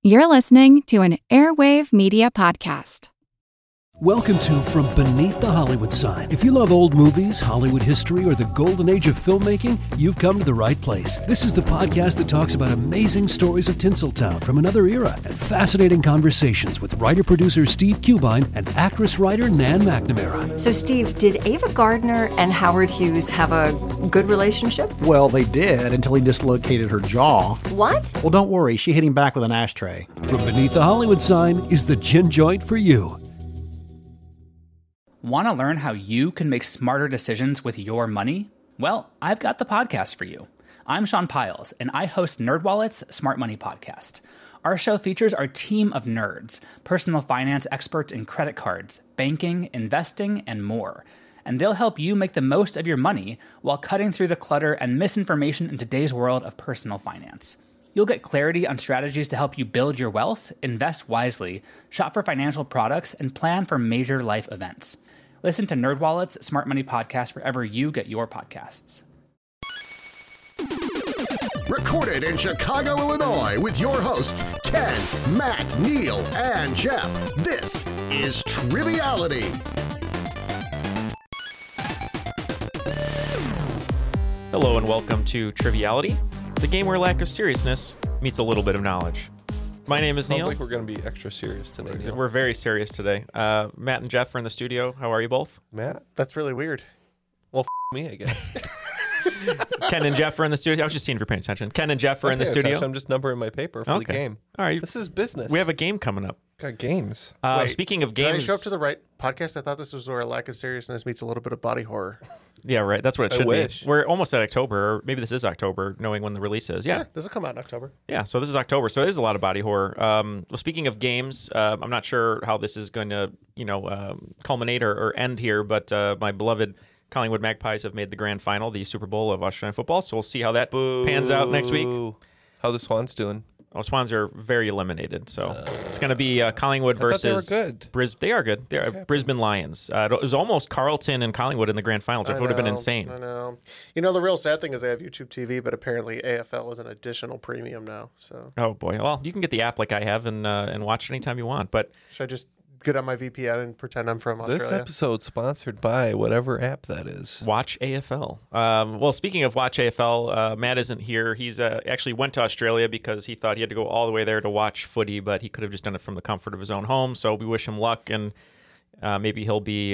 You're listening to an Airwave Media Podcast. Welcome to From Beneath the Hollywood Sign. If you love old movies, Hollywood history, or the golden age of filmmaking, you've come to the right place. This is the podcast that talks about amazing stories of Tinseltown from another era and fascinating conversations with writer-producer Steve Cubine and actress-writer Nan McNamara. So, Steve, did Ava Gardner and Howard Hughes have a good relationship? Well, they did until he dislocated her jaw. What? Well, don't worry. She hit him back with an ashtray. From Beneath the Hollywood Sign is the gin joint for you. Want to learn how you can make smarter decisions with your money? Well, I've got the podcast for you. I'm Sean Piles, and I host NerdWallet's Smart Money Podcast. Our show features our team of nerds, personal finance experts in credit cards, banking, investing, and more. And they'll help you make the most of your money while cutting through the clutter and misinformation in today's world of personal finance. You'll get clarity on strategies to help you build your wealth, invest wisely, shop for financial products, and plan for major life events. Listen to NerdWallet's Smart Money Podcast wherever you get your podcasts. Recorded in Chicago, Illinois, with your hosts, Ken, Matt, Neil, and Jeff. This is Triviality. Hello and welcome to Triviality, the game where lack of seriousness meets a little bit of knowledge. My name is Neil. Sounds like we're going to be extra serious today, Neil. We're very serious today. Matt and Jeff are in the studio. How are you both? Matt? That's really weird. Well, me, I guess. Ken and Jeff are in the studio. I was just seeing if you're paying attention. Ken and Jeff are in the studio. I'm just numbering my paper for the game. All right. This is business. We have a game coming up. Got games. Speaking of games... Did I show up to the right podcast? I thought this was where a lack of seriousness meets a little bit of body horror. Yeah, right. That's what it should wish. be. We're almost at October, or maybe this is October, knowing when the release is. Yeah, this will come out in October. Yeah, so this is October, so it is a lot of body horror. Well, speaking of games, I'm not sure how this is going to, culminate or end here, but my beloved Collingwood Magpies have made the grand final, the Super Bowl of Australian football, so we'll see how that pans out next week. How the Swans doing? Oh, Swans are very eliminated, so it's going to be Collingwood versus... I thought they were good. They are good. They're Brisbane Lions. It was almost Carlton and Collingwood in the grand final. It would have been insane. I know. You know, the real sad thing is they have YouTube TV, but apparently AFL is an additional premium now. So. Oh, boy. Well, you can get the app like I have and watch anytime you want, but... Should I just get on my VPN and pretend I'm from Australia? This episode sponsored by whatever app that is. Watch AFL. Well, speaking of Watch AFL, Matt isn't here. He's actually went to Australia because he thought he had to go all the way there to watch footy, but he could have just done it from the comfort of his own home. So we wish him luck, and maybe he'll be,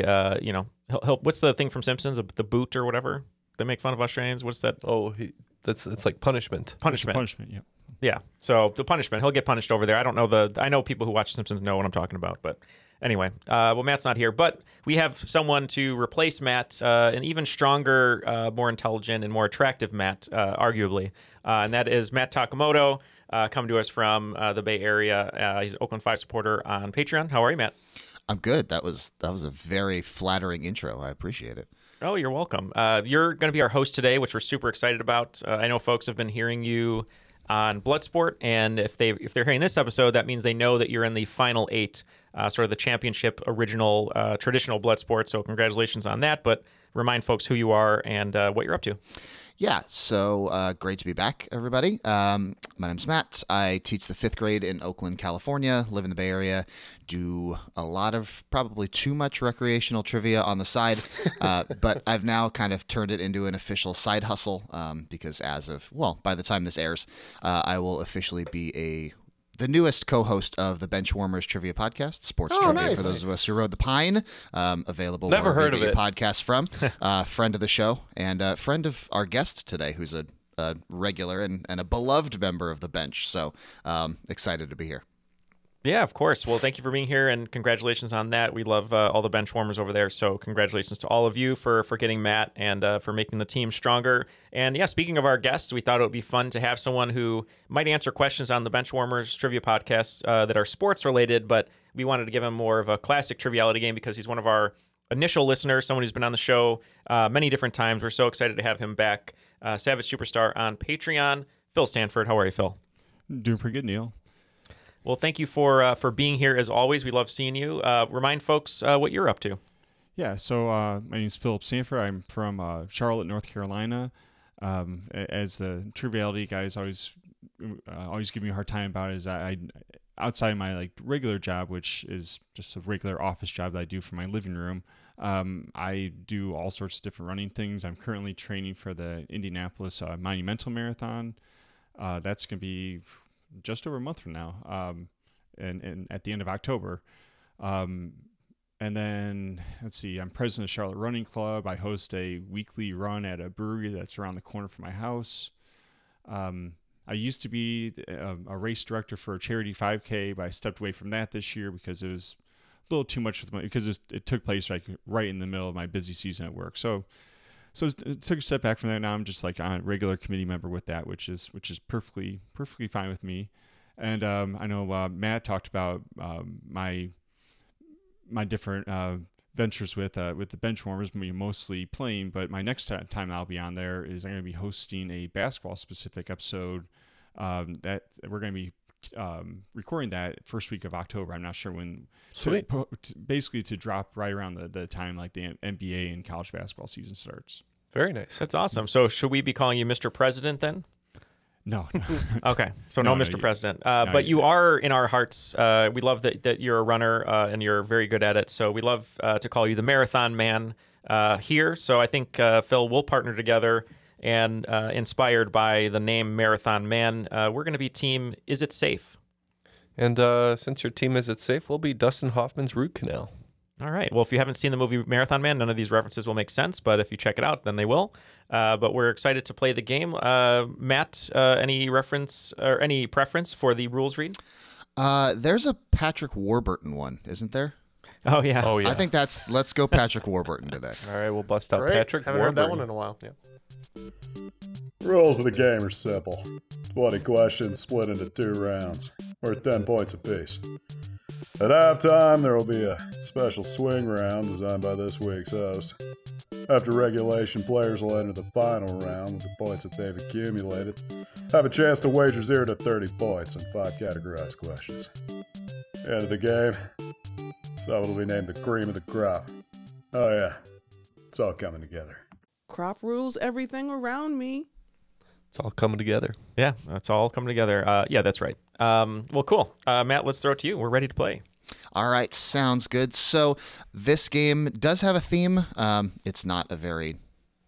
he'll what's the thing from Simpsons, the boot or whatever? They make fun of Australians. What's that? Oh, it's like punishment. Punishment, yeah. Yeah, so the punishment. He'll get punished over there. I don't know I know people who watch Simpsons know what I'm talking about, but anyway. Well, Matt's not here, but we have someone to replace Matt, an even stronger, more intelligent, and more attractive Matt, arguably, and that is Matt Takamoto, coming to us from the Bay Area. He's an Oakland 5 supporter on Patreon. How are you, Matt? I'm good. That was a very flattering intro. I appreciate it. Oh, you're welcome. You're going to be our host today, which we're super excited about. I know folks have been hearing you on Bloodsport, and if they're hearing this episode, that means they know that you're in the final 8, sort of the championship original traditional Bloodsport. So congratulations on that. But remind folks who you are and what you're up to. Yeah, so great to be back, everybody. My name's Matt. I teach the 5th grade in Oakland, California, live in the Bay Area, do a lot of probably too much recreational trivia on the side, but I've now kind of turned it into an official side hustle because by the time this airs, I will officially be the newest co-host of the Benchwarmers Trivia Podcast, Sports Trivia, nice. For those of us who rode the Pine, available Never wherever heard you of get it. Podcasts from, friend of the show, and friend of our guest today, who's a regular and a beloved member of the bench, so excited to be here. Yeah, of course. Well, thank you for being here, and congratulations on that. We love all the bench warmers over there, so congratulations to all of you for getting Matt and for making the team stronger. And yeah, speaking of our guests, we thought it would be fun to have someone who might answer questions on the Benchwarmers Trivia Podcast that are sports-related, but we wanted to give him more of a classic triviality game because he's one of our initial listeners, someone who's been on the show many different times. We're so excited to have him back. Savage Superstar on Patreon, Phil Stanford. How are you, Phil? Doing pretty good, Neil. Well, thank you for being here as always. We love seeing you. Remind folks what you're up to. Yeah, so my name is Philip Stanford. I'm from Charlotte, North Carolina. As the triviality guys always give me a hard time about it, is I outside of my like regular job, which is just a regular office job that I do for my living room, I do all sorts of different running things. I'm currently training for the Indianapolis Monumental Marathon. That's going to be just over a month from now, and at the end of October. And then, let's see, I'm president of Charlotte Running Club. I host a weekly run at a brewery that's around the corner from my house. I used to be a race director for a charity 5K, but I stepped away from that this year because it was a little too much because it took place like right in the middle of my busy season at work. So it took a step back from that. Now I'm just like a regular committee member with that, which is perfectly fine with me. And I know Matt talked about my different ventures with the Benchwarmers, mostly playing, but my next time I'll be on there is I'm going to be hosting a basketball specific episode that we're going to be recording that first week of October. I'm not sure when. Sweet. Basically to drop right around the time like the NBA and college basketball season starts. Very nice. That's awesome. So should we be calling you Mr. President then? No. Okay. So no Mr. President. But you are in our hearts. We love that you're a runner and you're very good at it. So we love to call you the Marathon Man here. So I think, Phil, we'll partner together and inspired by the name Marathon Man, we're going to be team Is It Safe? And since your team Is It Safe, we'll be Dustin Hoffman's Root Canal. All right. Well, if you haven't seen the movie Marathon Man, none of these references will make sense. But if you check it out, then they will. But we're excited to play the game. Matt, any reference or any preference for the rules read? There's a Patrick Warburton one, isn't there? Oh, yeah. Oh, yeah. I think let's go Patrick Warburton today. All right, we'll bust out Great. Patrick Haven't Warburton. heard that one in a while. Rules of the game are simple. 20 questions split into 2 rounds, worth 10 points apiece. At halftime, there will be a special swing round designed by this week's host. After regulation, players will enter the final round with the points that they've accumulated, have a chance to wager 0 to 30 points on 5 categorized questions. End of the game, someone will be named the cream of the crop. Oh yeah, it's all coming together. Crop rules everything around me. It's all coming together. Yeah, it's all coming together. Yeah, that's right. Well, cool. Matt, let's throw it to you. We're ready to play. All right, sounds good. So this game does have a theme. It's not a very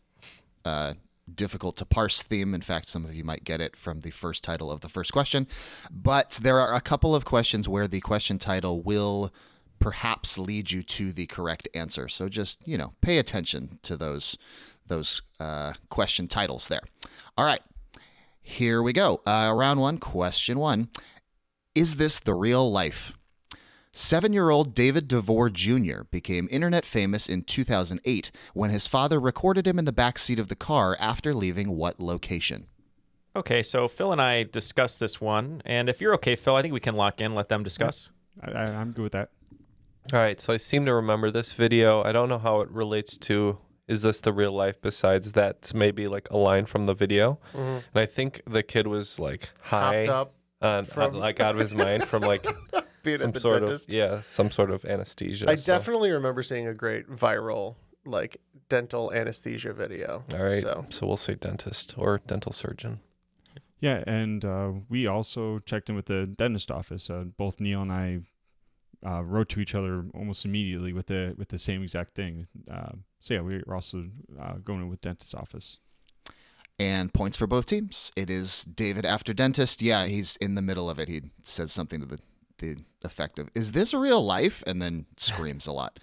difficult to parse theme. In fact, some of you might get it from the first title of the first question. But there are a couple of questions where the question title will perhaps lead you to the correct answer. So just, pay attention to those question titles there. All right, here we go. Round 1, question 1. Is this the real life? 7-year-old David DeVore Jr. became internet famous in 2008 when his father recorded him in the backseat of the car after leaving what location? Okay, so Phil and I discussed this one, and if you're okay, Phil, I think we can lock in, let them discuss. I'm good with that. All right, so I seem to remember this video. I don't know how it relates to Is This the Real Life besides that maybe like a line from the video. Mhm. And I think the kid was like high, Hopped up from- like out of his mind from like Being some at the sort dentist. some sort of anesthesia. I so. definitely remember seeing a great viral like dental anesthesia video. All right, So so we'll say dentist or dental surgeon. Yeah, and we also checked in with the dentist office. Both Neil and I wrote to each other almost immediately with the same exact thing. So yeah, we're also going in with dentist office. And points for both teams. It is David after dentist. Yeah, he's in the middle of it. He says something to the effect of, "Is this real life?" and then screams a lot.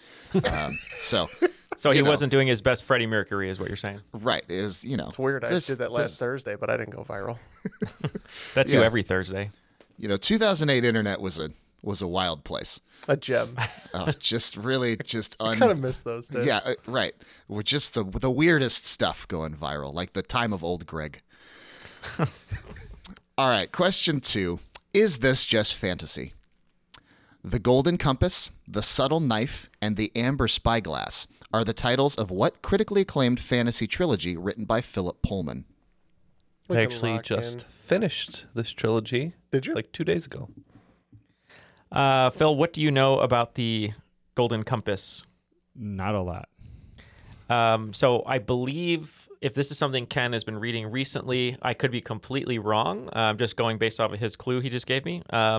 So he wasn't doing his best Freddie Mercury, is what you're saying. Right. It's weird. I did that last Thursday, but I didn't go viral. That's you every Thursday. 2008 internet was a wild place. A gem. Just really I kind of miss those days. Yeah, right. We're just the weirdest stuff going viral, like the time of old Greg. All right, question 2. Is this just fantasy? The Golden Compass, The Subtle Knife, and The Amber Spyglass are the titles of what critically acclaimed fantasy trilogy written by Philip Pullman? I actually just finished this trilogy. Did you? Like 2 days ago. Phil, what do you know about the Golden Compass? Not a lot. So I believe if this is something Ken has been reading recently, I could be completely wrong. Just going based off of his clue he just gave me.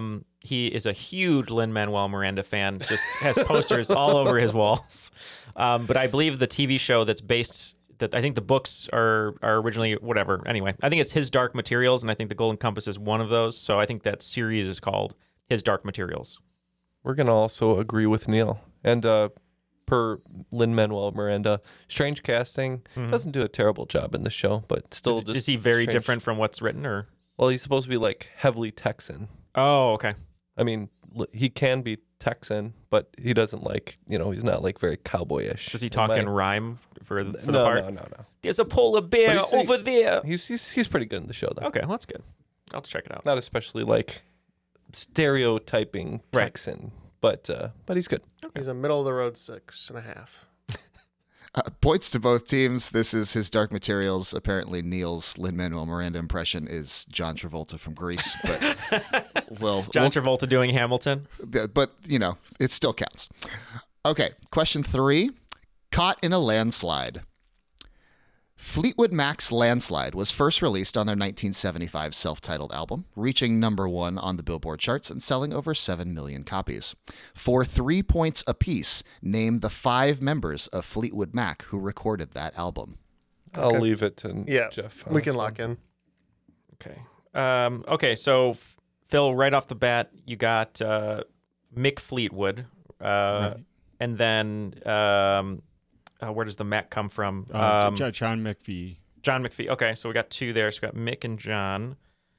he is a huge Lin-Manuel Miranda fan, just has posters all over his walls. But I believe the TV show that's based, that I think the books are originally, whatever. Anyway, I think it's His Dark Materials, and I think The Golden Compass is one of those. So I think that series is called His Dark Materials. We're going to also agree with Neil. And per Lin-Manuel Miranda, strange casting. Doesn't do a terrible job in the show, but still Is he very different from what's written, or? Well, he's supposed to be like heavily Texan. Oh, okay. I mean, he can be Texan, but he doesn't like, he's not like very cowboyish. Does he talk in rhyme for the no, part? No. There's a polar bear over there. He's pretty good in the show, though. Okay, well, that's good. I'll check it out. Not especially like stereotyping Texan, but he's good. Okay. He's a middle of the road 6.5. Points to both teams. This is His Dark Materials. Apparently, Neil's Lin-Manuel Miranda impression is John Travolta from Grease. But John Travolta doing Hamilton. But, it still counts. Okay, question 3. Caught in a Landslide. Fleetwood Mac's Landslide was first released on their 1975 self-titled album, reaching number 1 on the Billboard charts and selling over 7 million copies. For 3 points apiece, name the 5 members of Fleetwood Mac who recorded that album. I'll leave it to Jeff. We can lock in. Okay. Okay, so Phil, right off the bat, you got Mick Fleetwood, and then where does the Mac come from? John McVie. John McVie. Okay, so we got 2 there. So we got Mick and John.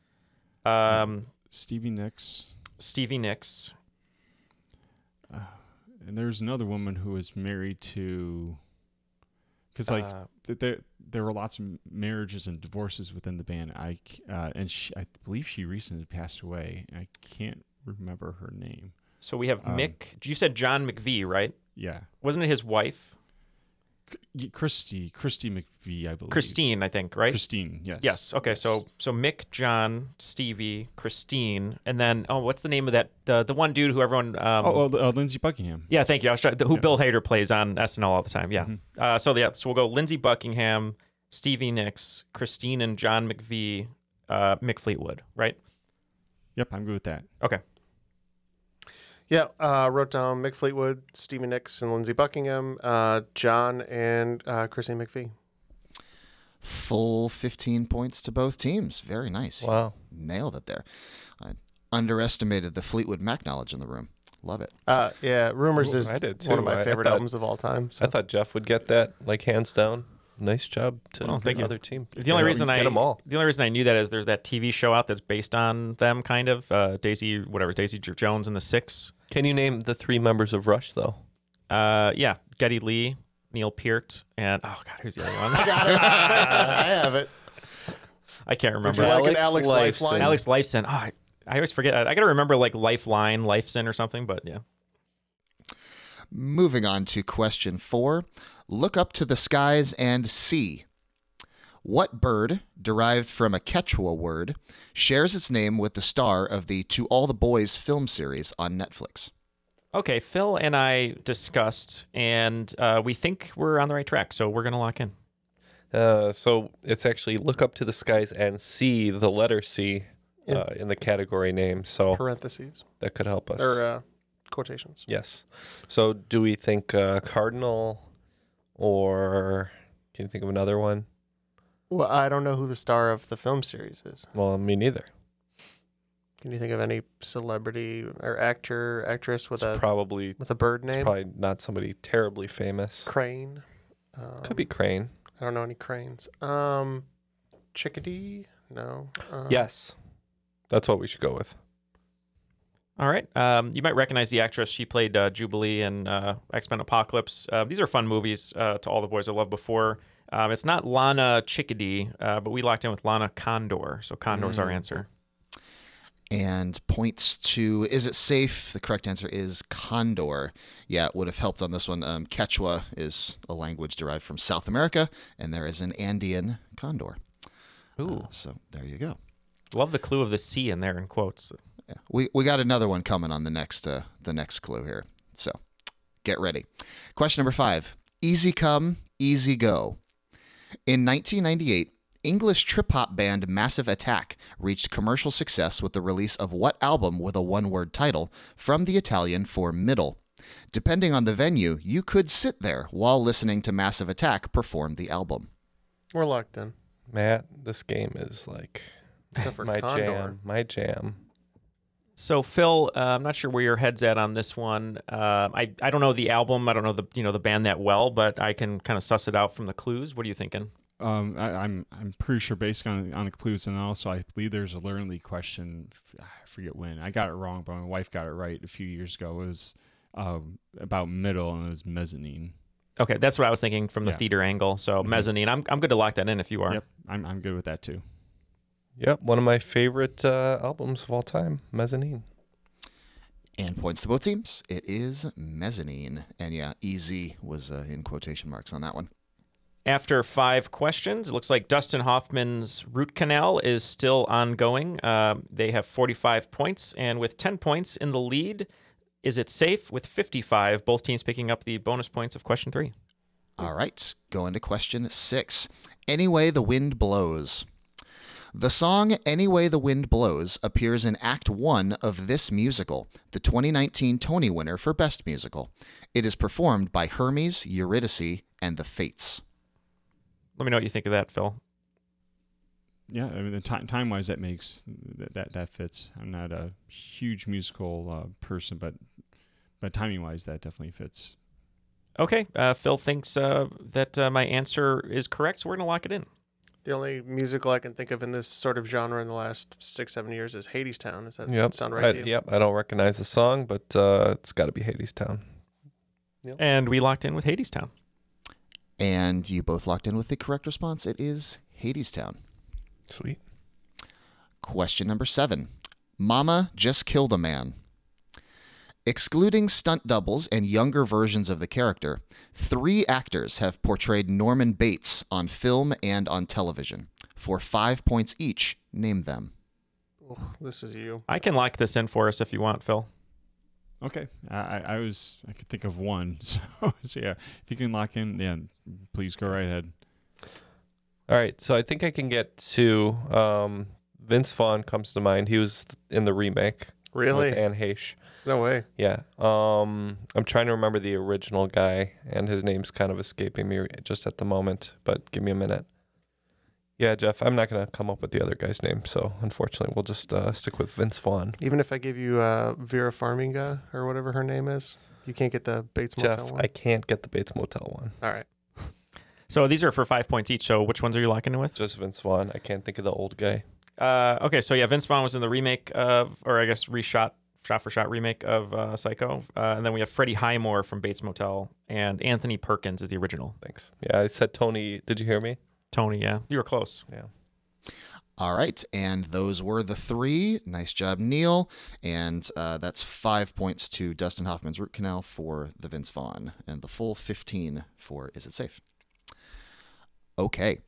Stevie Nicks. Stevie Nicks. And there's another woman who was married to, because there were lots of marriages and divorces within the band. I believe she recently passed away. I can't remember her name. So we have Mick. You said John McVie, right? Yeah. Wasn't it his wife? Christy McVie, I believe. Christine, I think, right? Christine, yes. Yes. Okay. Yes. So Mick, John, Stevie, Christine, and then what's the name of that? The one dude who everyone. Lindsey Buckingham. Yeah, thank you. I was trying, who Bill Hader plays on SNL all the time. Yeah. Mm-hmm. So we'll go Lindsey Buckingham, Stevie Nicks, Christine, and John McVie, Mick Fleetwood, right? Yep, I'm good with that. Okay. Yeah, wrote down Mick Fleetwood, Stevie Nicks, and Lindsey Buckingham, John and Chrissy McVie. Full 15 points to both teams. Very nice. Wow. Nailed it there. I underestimated the Fleetwood Mac knowledge in the room. Love it. Yeah, Rumors is one of my favorite albums of all time. So. I thought Jeff would get that, like, hands down. Nice job to the other team. The only reason get them all. The only reason I knew that is there's that TV show out that's based on them, kind of. Daisy Jones and the Six. Can you name the 3 members of Rush, though? Yeah, Geddy Lee, Neil Peart, and who's the other one? I got it. I have it. I can't remember. Would you like an Alex Lifeline? Alex Lifeson. I always forget. I got to remember like Lifeline, Lifeson, or something. But yeah. Moving on to question 4. Look up to the skies and see. What bird, derived from a Quechua word, shares its name with the star of the To All the Boys film series on Netflix? Okay, Phil and I discussed, and we think we're on the right track, so we're going to lock in. So it's actually look up to the skies and see the letter C in the category name. So parentheses. That could help us. Or quotations. Yes. So do we think cardinal, or can you think of another one? Well, I don't know who the star of the film series is. Well, me neither. Can you think of any celebrity or actress with a bird name? It's probably not somebody terribly famous. Crane. Could be Crane. I don't know any cranes. Chickadee? No. Yes. That's what we should go with. All right. You might recognize the actress. She played Jubilee in X-Men Apocalypse. These are fun movies to all the boys I loved before. It's not Lana Chickadee, but we locked in with Lana Condor. So Condor's our answer. And points to, is it safe? The correct answer is condor. Yeah, it would have helped on this one. Quechua is a language derived from South America, and there is an Andean condor. Ooh. So there you go. Love the clue of the C in there in quotes. Yeah. We got another one coming on the next clue here. So get ready. Question number 5. Easy come, easy go. In 1998, English trip-hop band Massive Attack reached commercial success with the release of what album with a one-word title from the Italian for middle? Depending on the venue, you could sit there while listening to Massive Attack perform the album. We're locked in. Matt, this game is like Except for my Condor. jam. My jam. So Phil, I'm not sure where your head's at on this one. I don't know the album. I don't know the band that well, but I can kind of suss it out from the clues. What are you thinking? I'm pretty sure based on the clues, and also I believe there's a Learnly question. I forget when I got it wrong, but my wife got it right a few years ago. It was about middle, and it was mezzanine. Okay, that's what I was thinking from the theater angle. So mezzanine. I'm good to lock that in if you are. Yep, I'm good with that too. Yep, one of my favorite albums of all time, Mezzanine. And points to both teams. It is Mezzanine. And yeah, easy was in quotation marks on that one. After 5 questions, it looks like Dustin Hoffman's Root Canal is still ongoing. They have 45 points, and with 10 points in the lead, Is It Safe with 55, both teams picking up the bonus points of question 3. All right, going to question 6. Any Way the Wind Blows. The song Any Way the Wind Blows appears in Act 1 of this musical, the 2019 Tony winner for Best Musical. It is performed by Hermes, Eurydice, and the Fates. Let me know what you think of that, Phil. Yeah, I mean, the time-wise, that makes that fits. I'm not a huge musical person, but timing-wise, that definitely fits. Okay, Phil thinks that my answer is correct, so we're going to lock it in. The only musical I can think of in this sort of genre in the last 6-7 years is Hadestown. Does that sound right to you? Yep, I don't recognize the song, but it's got to be Hadestown. Yep. And we locked in with Hadestown. And you both locked in with the correct response. It is Hadestown. Sweet. Question number 7. Mama Just Killed a Man. Excluding stunt doubles and younger versions of the character, 3 actors have portrayed Norman Bates on film and on television. For 5 points each, name them. Oh, this is you. I can lock this in for us if you want, Phil. Okay, I could think of one. So yeah, if you can lock in, yeah, please go right ahead. All right, so I think I can get to Vince Vaughn comes to mind. He was in the remake. Really? With Anne Heche. No way. Yeah. I'm trying to remember the original guy, and his name's kind of escaping me just at the moment, but give me a minute. Yeah, Jeff, I'm not going to come up with the other guy's name, so unfortunately we'll just stick with Vince Vaughn. Even if I give you Vera Farmiga or whatever her name is, you can't get the Bates Motel Jeff, one? I can't get the Bates Motel one. All right. So these are for 5 points each, so which ones are you locking in with? Just Vince Vaughn. I can't think of the old guy. Okay, so yeah, Vince Vaughn was in the remake of, or I guess shot-for-shot remake of Psycho. And then we have Freddie Highmore from Bates Motel, and Anthony Perkins is the original. Thanks. Yeah, I said Tony. Did you hear me? Tony, yeah. You were close. Yeah. All right, and those were the 3. Nice job, Neil. And that's 5 points to Dustin Hoffman's Root Canal for the Vince Vaughn, and the full 15 for Is It Safe? Okay,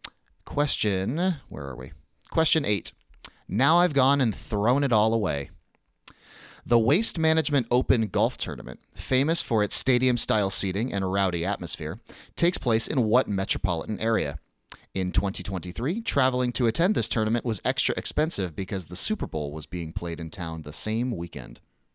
where are we? Question 8. Now I've gone and thrown it all away. The Waste Management Open Golf Tournament, famous for its stadium-style seating and rowdy atmosphere, takes place in what metropolitan area? In 2023, traveling to attend this tournament was extra expensive because the Super Bowl was being played in town the same weekend.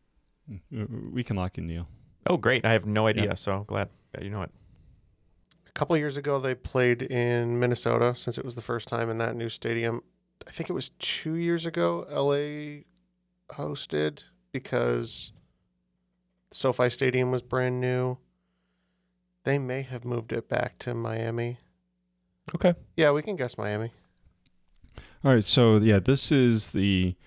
We can lock in, Neil. Oh, great. I have no idea, so glad you know it. A couple of years ago, they played in Minnesota since it was the first time in that new stadium. I think it was 2 years ago, LA hosted because SoFi Stadium was brand new. They may have moved it back to Miami. Okay. Yeah, we can guess Miami. All right, so yeah, this is the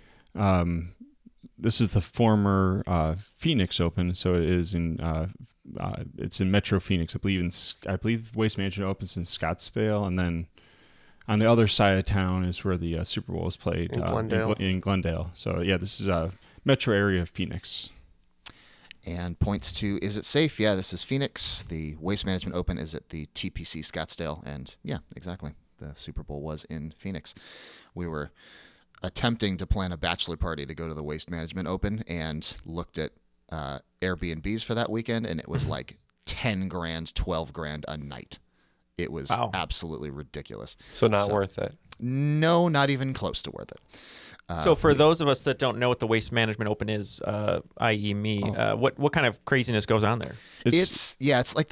former Phoenix Open. So it is it's in Metro Phoenix. I believe Waste Management opens in Scottsdale, and then on the other side of town is where the Super Bowl is played in Glendale. In Glendale. So yeah, this is a metro area of Phoenix. And points to Is It Safe? Yeah, this is Phoenix. The Waste Management Open is at the TPC Scottsdale. And yeah, exactly. The Super Bowl was in Phoenix. We were attempting to plan a bachelor party to go to the Waste Management Open and looked at Airbnbs for that weekend, and it was like 10 grand, 12 grand a night. It was absolutely ridiculous. So not worth it. No, not even close to worth it. So for those of us that don't know what the Waste Management Open is, i.e. me, what kind of craziness goes on there? It's like the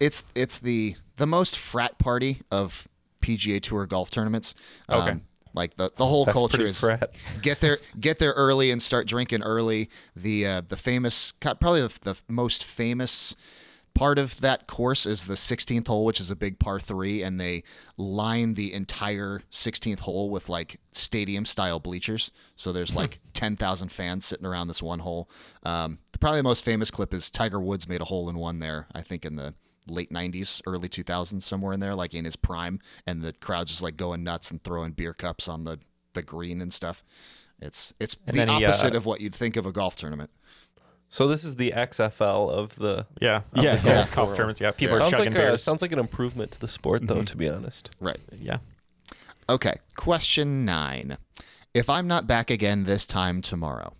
most frat party of PGA Tour golf tournaments. Okay. Like the whole That's culture pretty is frat. get there early and start drinking early. The famous, probably the most famous part of that course is the 16th hole, which is a big par 3, and they line the entire 16th hole with like stadium style bleachers. So there's like 10,000 fans sitting around this one hole. Probably the most famous clip is Tiger Woods made a hole in one there, I think in the late 90s, early 2000s, somewhere in there, like in his prime, and the crowd's just like going nuts and throwing beer cups on the green and stuff. It's the opposite of what you'd think of a golf tournament. So this is the XFL of the golf tournaments. Yeah, people are chugging beers. Sounds like an improvement to the sport, though, to be honest. Right. Yeah. Okay, question 9. If I'm not back again this time tomorrow.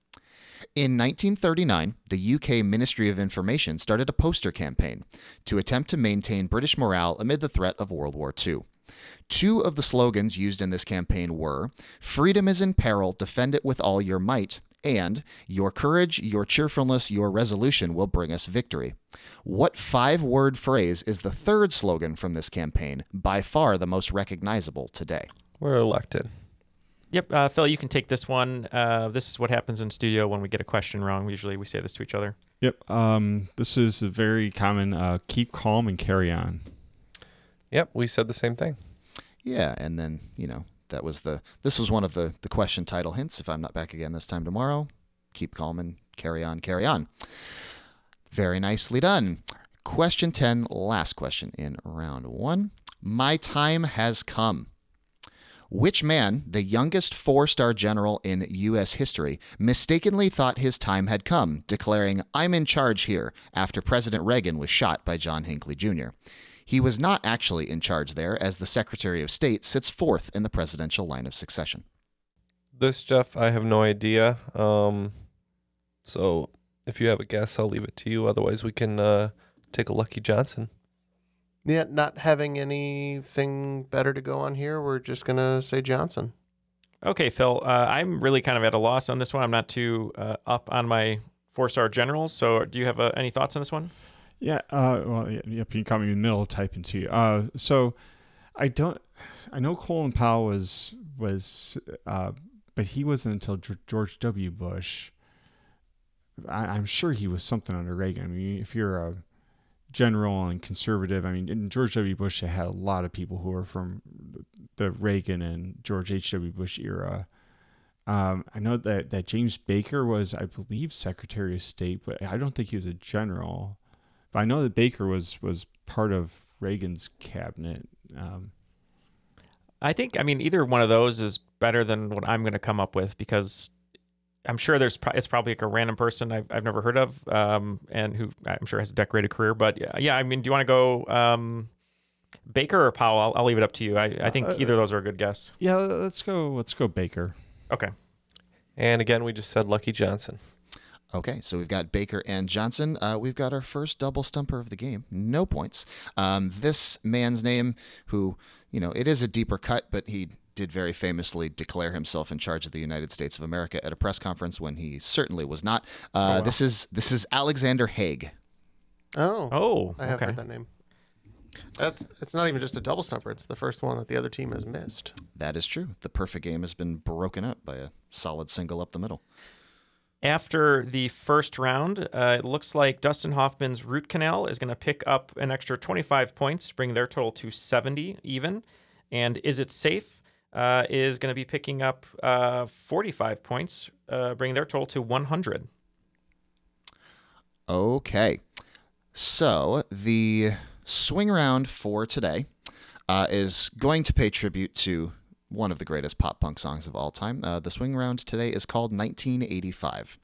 In 1939, the UK Ministry of Information started a poster campaign to attempt to maintain British morale amid the threat of World War II. 2 of the slogans used in this campaign were, "Freedom is in peril, defend it with all your might," and "Your courage, your cheerfulness, your resolution will bring us victory." What 5-word phrase is the 3rd slogan from this campaign, by far the most recognizable today? We're elected. Yep, Phil, you can take this one. This is what happens in studio when we get a question wrong. Usually we say this to each other. Yep. This is a very common, keep calm and carry on. Yep, we said the same thing. Yeah, and then, this was one of the question title hints. If I'm not back again this time tomorrow, keep calm and carry on, carry on. Very nicely done. Question 10, last question in round 1. My time has come. Which man, the youngest 4-star general in U.S. history, mistakenly thought his time had come, declaring, "I'm in charge here," after President Reagan was shot by John Hinckley Jr.? He was not actually in charge there, as the Secretary of State sits 4th in the presidential line of succession. This, Jeff, I have no idea. So if you have a guess, I'll leave it to you. Otherwise, we can take a Lucky Johnson. Yeah, not having anything better to go on here, we're just going to say Johnson. Okay, Phil, I'm really kind of at a loss on this one. I'm not too up on my 4-star generals. So do you have any thoughts on this one? Yeah, you caught me in the middle of typing to you. So I know Colin Powell was, but he wasn't until George W. Bush. I'm sure he was something under Reagan. I mean, if you're a general and conservative, I mean, in George W. Bush, they had a lot of people who were from the Reagan and George H.W. Bush era. I know that James Baker was, I believe, Secretary of State, but I don't think he was a general. But I know that Baker was part of Reagan's cabinet. I think, either one of those is better than what I'm going to come up with, because I'm sure it's probably like a random person I've never heard of, and who I'm sure has a decorated career. But yeah, do you want to go Baker or Powell? I'll leave it up to you. I think either of those are a good guess. Yeah, let's go Baker. Okay. And again, we just said Lucky Johnson. Okay, so we've got Baker and Johnson. We've got our first double stumper of the game. No points. This man's name, who, it is a deeper cut, but he did very famously declare himself in charge of the United States of America at a press conference when he certainly was not. Wow. This is Alexander Haig. Oh, I have okay. heard that name. It's not even just a double stumper. It's the first one that the other team has missed. That is true. The perfect game has been broken up by a solid single up the middle. After the first round, it looks like Dustin Hoffman's Root Canal is going to pick up an extra 25 points, bring their total to 70 even. And Is It Safe is going to be picking up 45 points, bringing their total to 100. Okay. So the swing round for today is going to pay tribute to one of the greatest pop punk songs of all time. The swing round today is called 1985.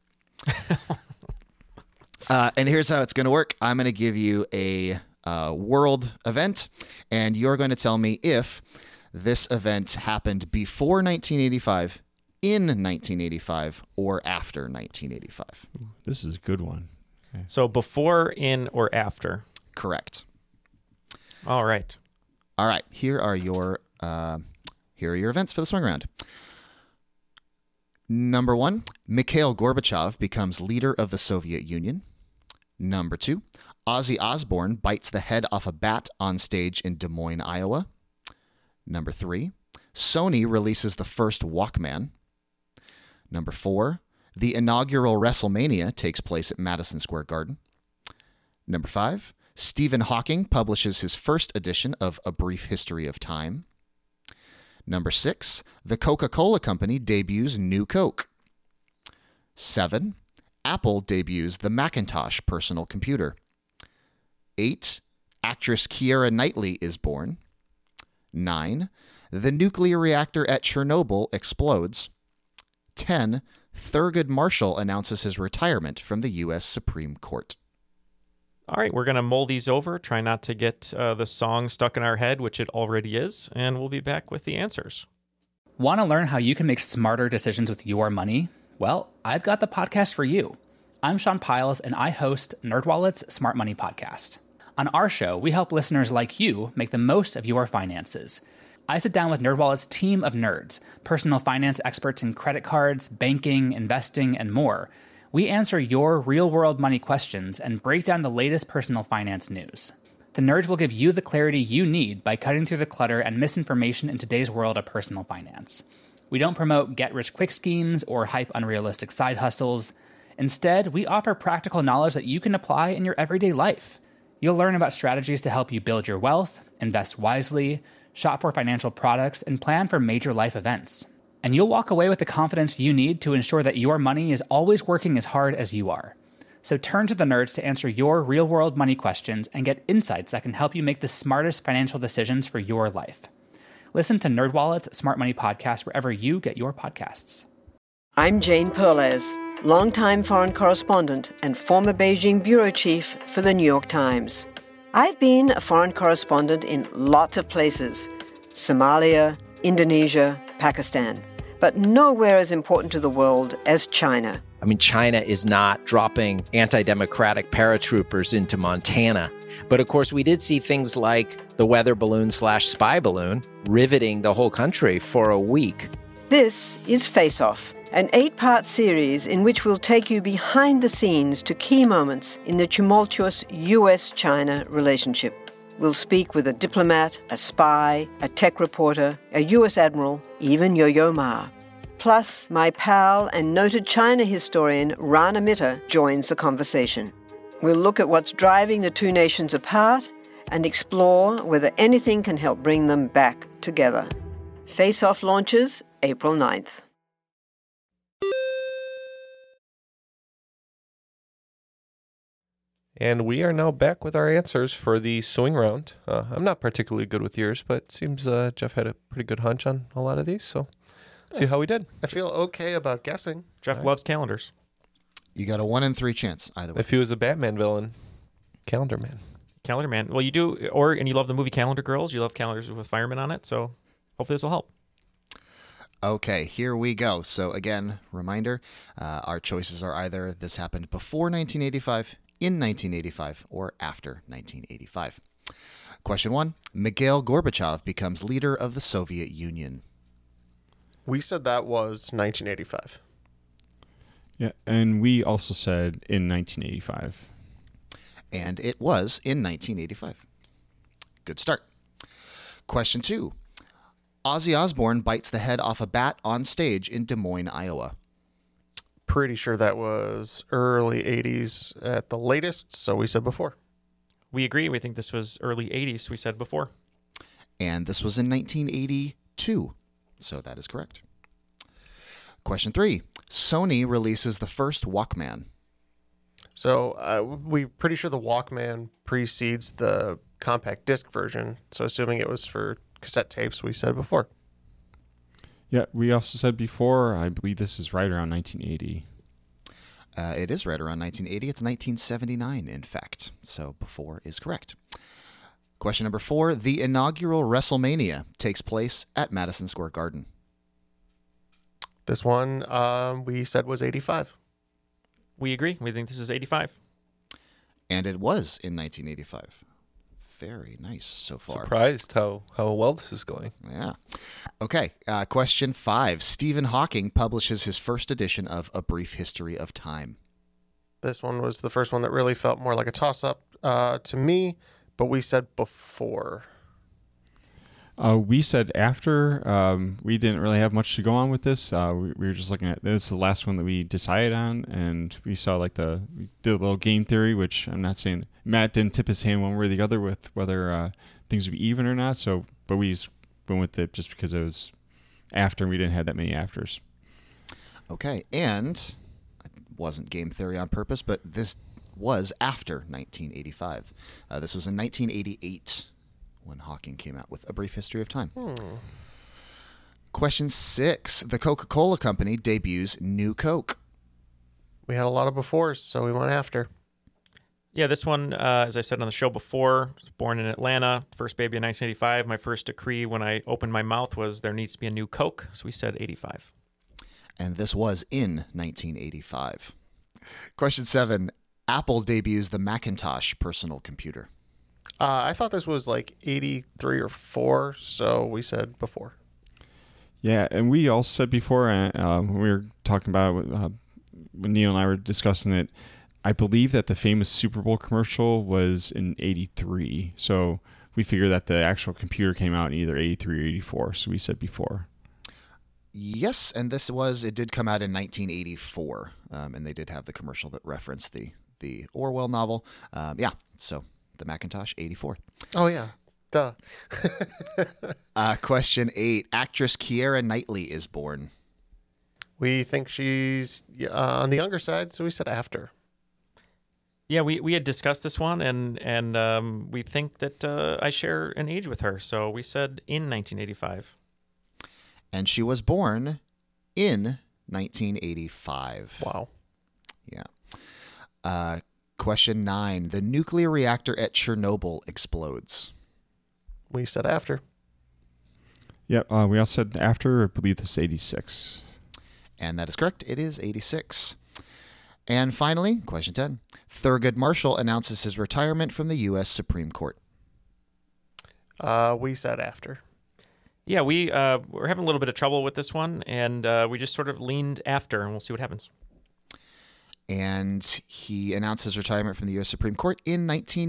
And here's how it's going to work. I'm going to give you a world event, and you're going to tell me if this event happened before 1985, in 1985, or after 1985. This is a good one. Okay. So before, in, or after? Correct. All right. All right. Here are your Here are your events for the swing round. Number 1, Mikhail Gorbachev becomes leader of the Soviet Union. Number 2, Ozzy Osbourne bites the head off a bat on stage in Des Moines, Iowa. Number 3, Sony releases the first Walkman. Number 4, the inaugural WrestleMania takes place at Madison Square Garden. Number 5, Stephen Hawking publishes his first edition of A Brief History of Time. Number 6, the Coca-Cola Company debuts New Coke. 7, Apple debuts the Macintosh personal computer. 8, actress Keira Knightley is born. 9, the nuclear reactor at Chernobyl explodes. 10, Thurgood Marshall announces his retirement from the U.S. Supreme Court. All right, we're going to mull these over, try not to get the song stuck in our head, which it already is, and we'll be back with the answers. Want to learn how you can make smarter decisions with your money? Well, I've got the podcast for you. I'm Sean Piles, and I host NerdWallet's Smart Money Podcast. On our show, we help listeners like you make the most of your finances. I sit down with NerdWallet's team of nerds, personal finance experts in credit cards, banking, investing, and more. We answer your real-world money questions and break down the latest personal finance news. The nerds will give you the clarity you need by cutting through the clutter and misinformation in today's world of personal finance. We don't promote get-rich-quick schemes or hype unrealistic side hustles. Instead, we offer practical knowledge that you can apply in your everyday life. You'll learn about strategies to help you build your wealth, invest wisely, shop for financial products, and plan for major life events. And you'll walk away with the confidence you need to ensure that your money is always working as hard as you are. So turn to the nerds to answer your real-world money questions and get insights that can help you make the smartest financial decisions for your life. Listen to NerdWallet's Smart Money Podcast wherever you get your podcasts. I'm Jane Perlez, longtime foreign correspondent and former Beijing bureau chief for the New York Times. I've been a foreign correspondent in lots of places: Somalia, Indonesia, Pakistan. But nowhere as important to the world as China. I mean, China is not dropping anti-democratic paratroopers into Montana. But of course, we did see things like the weather balloon/spy balloon riveting the whole country for a week. This is Face Off, an 8-part series in which we'll take you behind the scenes to key moments in the tumultuous U.S.-China relationship. We'll speak with a diplomat, a spy, a tech reporter, a U.S. admiral, even Yo-Yo Ma. Plus, my pal and noted China historian Rana Mitter joins the conversation. We'll look at what's driving the two nations apart and explore whether anything can help bring them back together. Face Off launches April 9th. And we are now back with our answers for the swing round. I'm not particularly good with yours, but it seems Jeff had a pretty good hunch on a lot of these, so see how we did. I feel okay about guessing. Jeff loves calendars. You got a 1 in 3 chance either way. If he was a Batman villain, Calendar Man. Calendar Man. Well, you do, and you love the movie Calendar Girls. You love calendars with firemen on it, so hopefully this will help. Okay, here we go. So again, reminder, our choices are either this happened before 1985, in 1985, or after 1985. Question 1, Mikhail Gorbachev becomes leader of the Soviet Union. We said that was 1985. Yeah, and we also said in 1985. And it was in 1985. Good start. Question 2, Ozzy Osbourne bites the head off a bat on stage in Des Moines, Iowa. Pretty sure that was early 80s at the latest, so we said before. We agree. We think this was early 80s, we said before. And this was in 1982, so that is correct. Question 3, Sony releases the first Walkman. So we're pretty sure the Walkman precedes the compact disc version, so assuming it was for cassette tapes, we said before. Yeah, we also said before, I believe this is right around 1980. It is right around 1980. It's 1979, in fact. So before is correct. Question number 4, the inaugural WrestleMania takes place at Madison Square Garden. This one we said was 85. We agree. We think this is 85. And it was in 1985. Very nice so far. Surprised how well this is going. Yeah. Okay. Question 5. Stephen Hawking publishes his first edition of A Brief History of Time. This one was the first one that really felt more like a toss-up to me, but we said before. We said after. We didn't really have much to go on with this. We were just looking at this is the last one that we decided on, and we saw we did a little game theory, which I'm not saying Matt didn't tip his hand one way or the other with whether things would be even or not. So, but we just went with it just because it was after, and we didn't have that many afters. Okay, and it wasn't game theory on purpose, but this was after 1985. This was in 1988. When Hawking came out with A Brief History of Time. Question 6. The Coca-Cola Company debuts New Coke. We had a lot of befores, so we went after. Yeah, this one, as I said on the show before, was born in Atlanta, first baby in 1985. My first decree when I opened my mouth was there needs to be a new Coke, so we said 85. And this was in 1985. Question 7. Apple debuts the Macintosh personal computer. I thought this was like 83 or 4, so we said before. Yeah, and we also said before, when we were talking about it, when Neil and I were discussing it, I believe that the famous Super Bowl commercial was in 83. So we figured that the actual computer came out in either 83 or 84. So we said before. Yes, and it did come out in 1984. And they did have the commercial that referenced the Orwell novel. So the Macintosh, 84. Oh, yeah. Duh. Question 8. Actress Keira Knightley is born. We think she's on the younger side, so we said after. Yeah, we had discussed this one, and we think that I share an age with her, so we said in 1985. And she was born in 1985. Wow. Yeah. Question 9. The nuclear reactor at Chernobyl explodes. We said after. Yep, we all said after. I believe this is 86. And that is correct. It is 86. And finally, question 10. Thurgood Marshall announces his retirement from the U.S. Supreme Court. We said after. Yeah, we're having a little bit of trouble with this one, and we just sort of leaned after, and we'll see what happens. And he announced his retirement from the U.S. Supreme Court in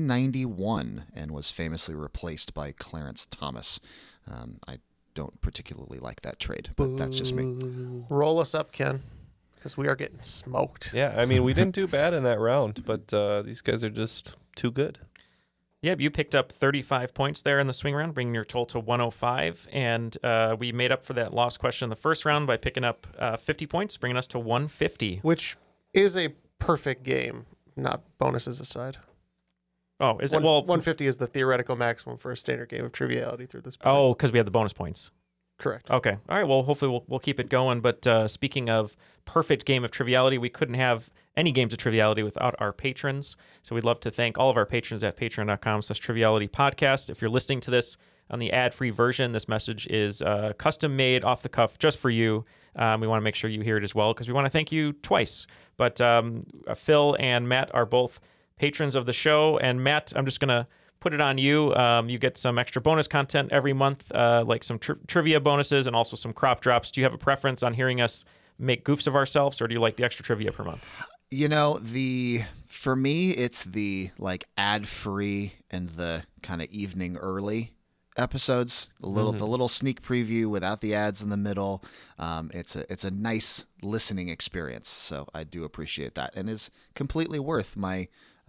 1991 and was famously replaced by Clarence Thomas. I don't particularly like that trade, but that's just me. Roll us up, Ken, because we are getting smoked. Yeah, I mean, we didn't do bad in that round, but these guys are just too good. Yep, you picked up 35 points there in the swing round, bringing your total to 105. And we made up for that lost question in the first round by picking up 50 points, bringing us to 150. Which is a perfect game, not bonuses aside. Oh, is it? Well, 150 is the theoretical maximum for a standard game of Triviality through this point. Oh, because we have the bonus points. Correct. Okay. All right. Well, hopefully we'll keep it going. But speaking of perfect game of Triviality, we couldn't have any games of Triviality without our patrons. So we'd love to thank all of our patrons at patreon.com/trivialitypodcast. If you're listening to this on the ad-free version, this message is custom made off the cuff just for you. We want to make sure you hear it as well because we want to thank you twice. But Phil and Matt are both patrons of the show. And Matt, I'm just going to put it on you. You get some extra bonus content every month, like some trivia bonuses and also some crop drops. Do you have a preference on hearing us make goofs of ourselves, or do you like the extra trivia per month? You know, for me, it's the ad-free and the kind of evening early episodes. The little sneak preview without the ads in the middle. It's a nice listening experience. So I do appreciate that, and is completely worth my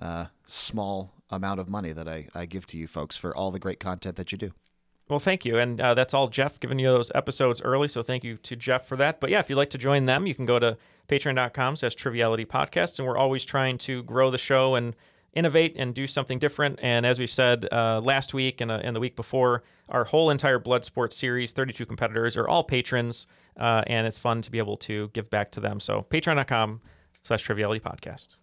small amount of money that I give to you folks for all the great content that you do. Well, thank you. And that's all Jeff giving you those episodes early. So thank you to Jeff for that. But yeah, if you'd like to join them, you can go to patreon.com/trivialitypodcast. And we're always trying to grow the show and innovate and do something different. And as we said last week and the week before, our whole entire Bloodsport series, 32 competitors, are all patrons. And it's fun to be able to give back to them. So patreon.com/trivialitypodcast.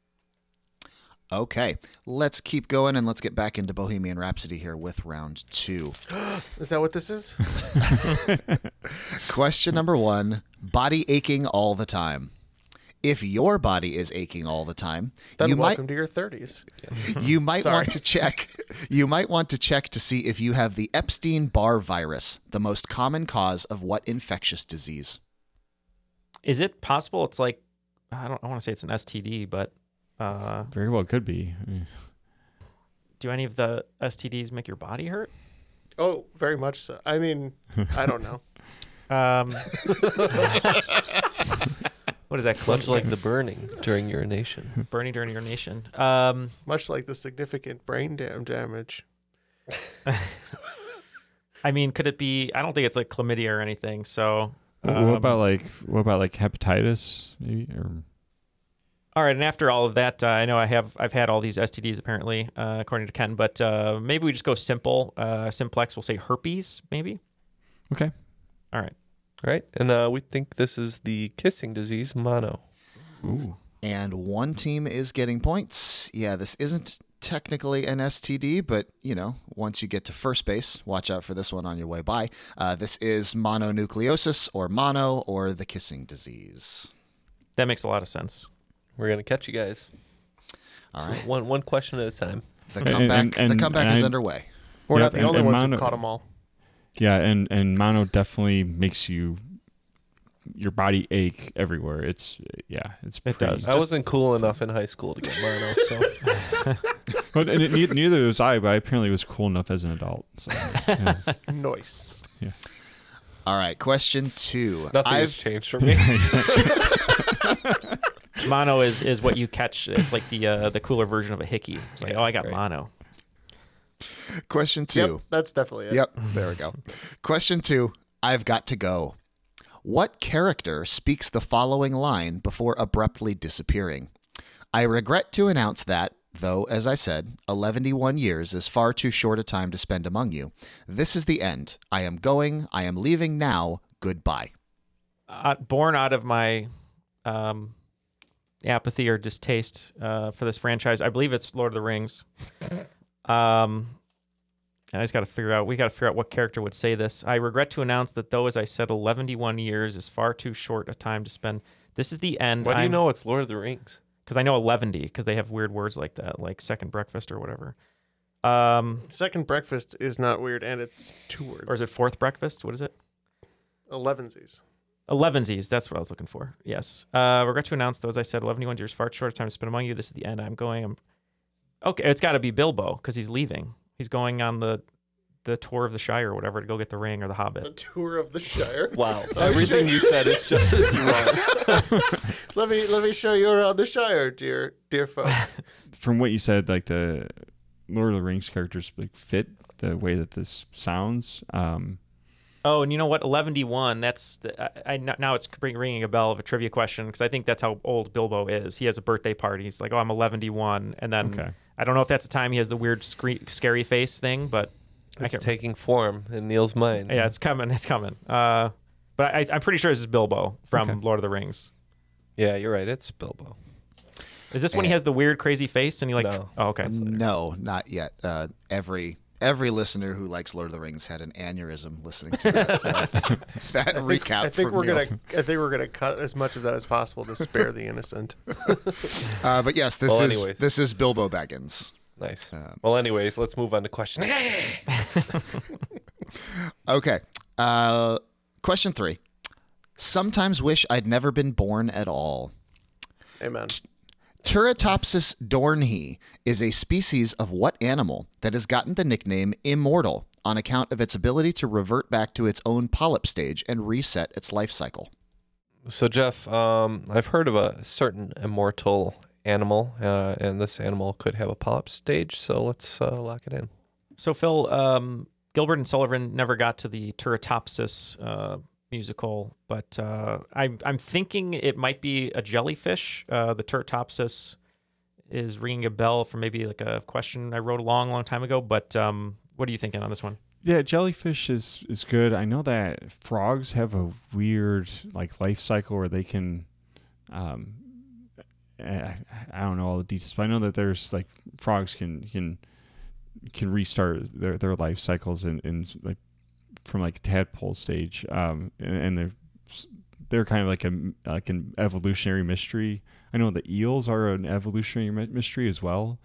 Okay, let's keep going and let's get back into Bohemian Rhapsody here with round 2. Is that what this is? Question number 1, body aching all the time. If your body is aching all the time, Then you welcome to your 30s. You might Sorry. want to check. You might want to check to see if you have the Epstein-Barr virus, the most common cause of what infectious disease? Is it possible it's like, I want to say it's an STD, but Very well could be. do any of the STDs make your body hurt? Oh, very much so. I mean, I don't know. What is that? Much like the burning during urination. Burning during urination. Much like the significant brain damage. I mean, could it be? I don't think it's like chlamydia or anything. So, what about like hepatitis? Maybe or. All right, and after all of that, I know I've had all these STDs apparently, according to Ken. But maybe we just go simple, simplex. We'll say herpes, maybe. Okay. All right. All right, and we think this is the kissing disease, mono. Ooh. And one team is getting points. Yeah, this isn't technically an STD, but, once you get to first base, watch out for this one on your way by. This is mononucleosis or mono or the kissing disease. That makes a lot of sense. We're going to catch you guys. All So right. one question at a time. The comeback is underway. We're not the only ones mono, who've caught them all. Yeah, and mono definitely makes your body ache everywhere. It does. I wasn't cool enough in high school to get mono, so. But neither was I, but I apparently was cool enough as an adult. So, yes. Nice. Yeah. All right, question 2. Nothing has changed for me. Mono is what you catch. It's like the cooler version of a hickey. It's like, I got mono. Question 2. Yep, that's definitely it. Yep, there we go. Question 2. I've got to go. What character speaks the following line before abruptly disappearing? I regret to announce that, though, as I said, 11 years is far too short a time to spend among you. This is the end. I am going. I am leaving now. Goodbye. Born out of my apathy or distaste for this franchise, I believe it's Lord of the Rings. And I just got to figure out what character would say this. I regret to announce that, though, as I said, 11 years is far too short a time to spend. This is the end. Why do you know it's Lord of the Rings? Because I know 11, because they have weird words like that, like second breakfast or whatever. Second breakfast is not weird, and it's 2 words. Or is it fourth breakfast? What is it? 11sies. 11sies. That's what I was looking for. Yes. Regret to announce, though, as I said, 11 years far too short a time to spend among you. This is the end. I'm going. Okay, it's got to be Bilbo because he's leaving. He's going on the tour of the Shire or whatever to go get the ring or the Hobbit. The tour of the Shire. Wow, everything you said is just wrong. Let me show you around the Shire, dear folk. From what you said, like the Lord of the Rings characters like fit the way that this sounds. Oh, and you know what? 11D1. That's now it's ringing a bell of a trivia question because I think that's how old Bilbo is. He has a birthday party. He's like, I'm 11D1, and then I don't know if that's the time he has the weird scary face thing, but it's taking form in Neil's mind. Yeah, it's coming. It's coming. But I'm pretty sure this is Bilbo from Lord of the Rings. Yeah, you're right. It's Bilbo. Is this when he has the weird, crazy face and he like? No. Oh, okay. No, not yet. Every listener who likes Lord of the Rings had an aneurysm listening to that recap. I think we're gonna cut as much of that as possible to spare the innocent. But yes, this is Bilbo Baggins. Nice. Well, anyways, let's move on to question. Okay. Question 3. Sometimes wish I'd never been born at all. Amen. Turritopsis doornii is a species of what animal that has gotten the nickname immortal on account of its ability to revert back to its own polyp stage and reset its life cycle? So, Jeff, I've heard of a certain immortal animal, and this animal could have a polyp stage, so let's lock it in. So, Phil, Gilbert and Sullivan never got to the Turritopsis musical, but I'm thinking it might be a jellyfish. The Turritopsis is ringing a bell for maybe like a question I wrote a long time ago, but what are you thinking on this one? Yeah, jellyfish is good. I know that frogs have a weird like life cycle where they can I don't know all the details, but I know that there's like frogs can restart their life cycles in like from like tadpole stage, and they're kind of like an evolutionary mystery. I know the eels are an evolutionary mystery as well.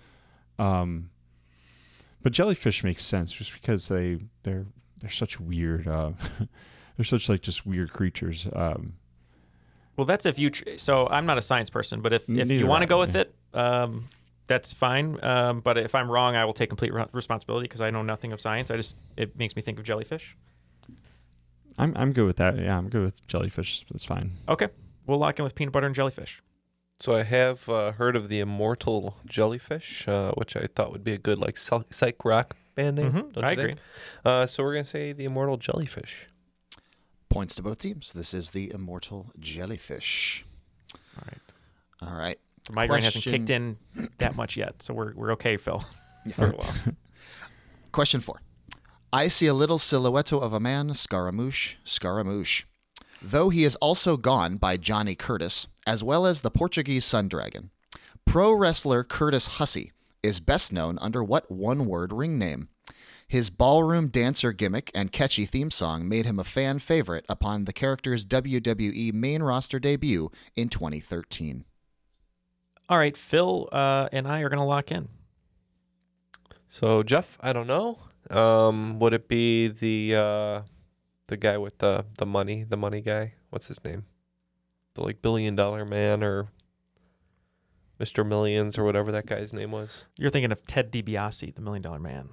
But jellyfish makes sense just because they're such weird they're such like just weird creatures. Well, that's if you so I'm not a science person, but if you want to go with it, that's fine. But if I'm wrong, I will take complete responsibility because I know nothing of science. It makes me think of jellyfish. I'm good with that. Yeah, I'm good with jellyfish. That's fine. Okay, we'll lock in with peanut butter and jellyfish. So I have heard of the Immortal Jellyfish, which I thought would be a good like psych rock band name. I agree. So we're gonna say the Immortal Jellyfish. Points to both teams. This is the Immortal Jellyfish. All right. The migraine hasn't kicked in that much yet, so we're okay, Phil. For a while. Question 4. I see a little silhouette of a man, Scaramouche. Though he is also gone by Johnny Curtis, as well as the Portuguese Sun Dragon. Pro wrestler Curtis Hussey is best known under what one-word ring name? His ballroom dancer gimmick and catchy theme song made him a fan favorite upon the character's WWE main roster debut in 2013. All right, Phil and I are going to lock in. So Jeff, I don't know. Would it be the guy with the money guy? What's his name? The like $1 billion man or Mr. Millions or whatever that guy's name was. You're thinking of Ted DiBiase, the $1 Million Man.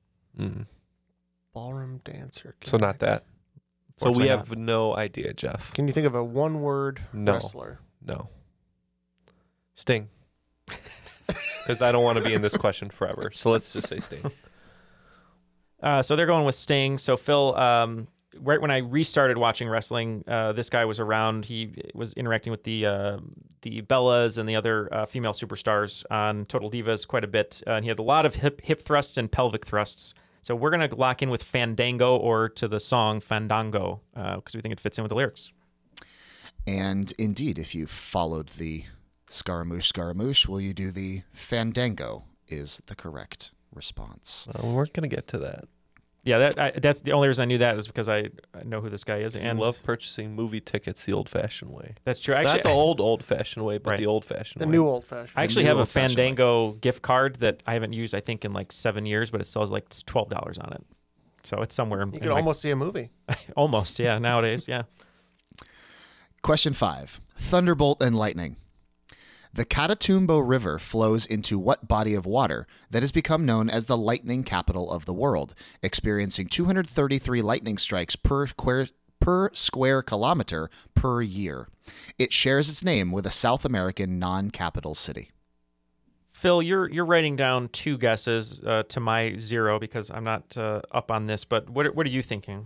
Ballroom dancer. So not that. So we have not. no idea, Jeff. Can you think of a one-word wrestler? No. Sting. Because I don't want to be in this question forever. So let's just say Sting. So they're going with Sting. So Phil, right when I restarted watching wrestling, this guy was around. He was interacting with the Bellas and the other female superstars on Total Divas quite a bit. And he had a lot of hip thrusts and pelvic thrusts. So we're going to lock in with Fandango or to the song Fandango because we think it fits in with the lyrics. And indeed, if you followed the Scaramouche, will you do the Fandango is the correct response. We weren't going to get to that. Yeah, that's the only reason I knew that is because I know who this guy is. And love purchasing movie tickets the old-fashioned way. That's true. Actually, not the old-fashioned way, but right. the old-fashioned way. The new old-fashioned. I actually have a Fandango gift card that I haven't used, I think, in like 7 years, but it still has like $12 on it. So it's somewhere. You can almost see a movie. Almost, yeah. Nowadays, yeah. Question 5. Thunderbolt and lightning. The Catatumbo River flows into what body of water that has become known as the lightning capital of the world, experiencing 233 lightning strikes per square kilometer per year. It shares its name with a South American non-capital city. Phil, you're writing down 2 guesses to my 0 because I'm not up on this, but what are you thinking?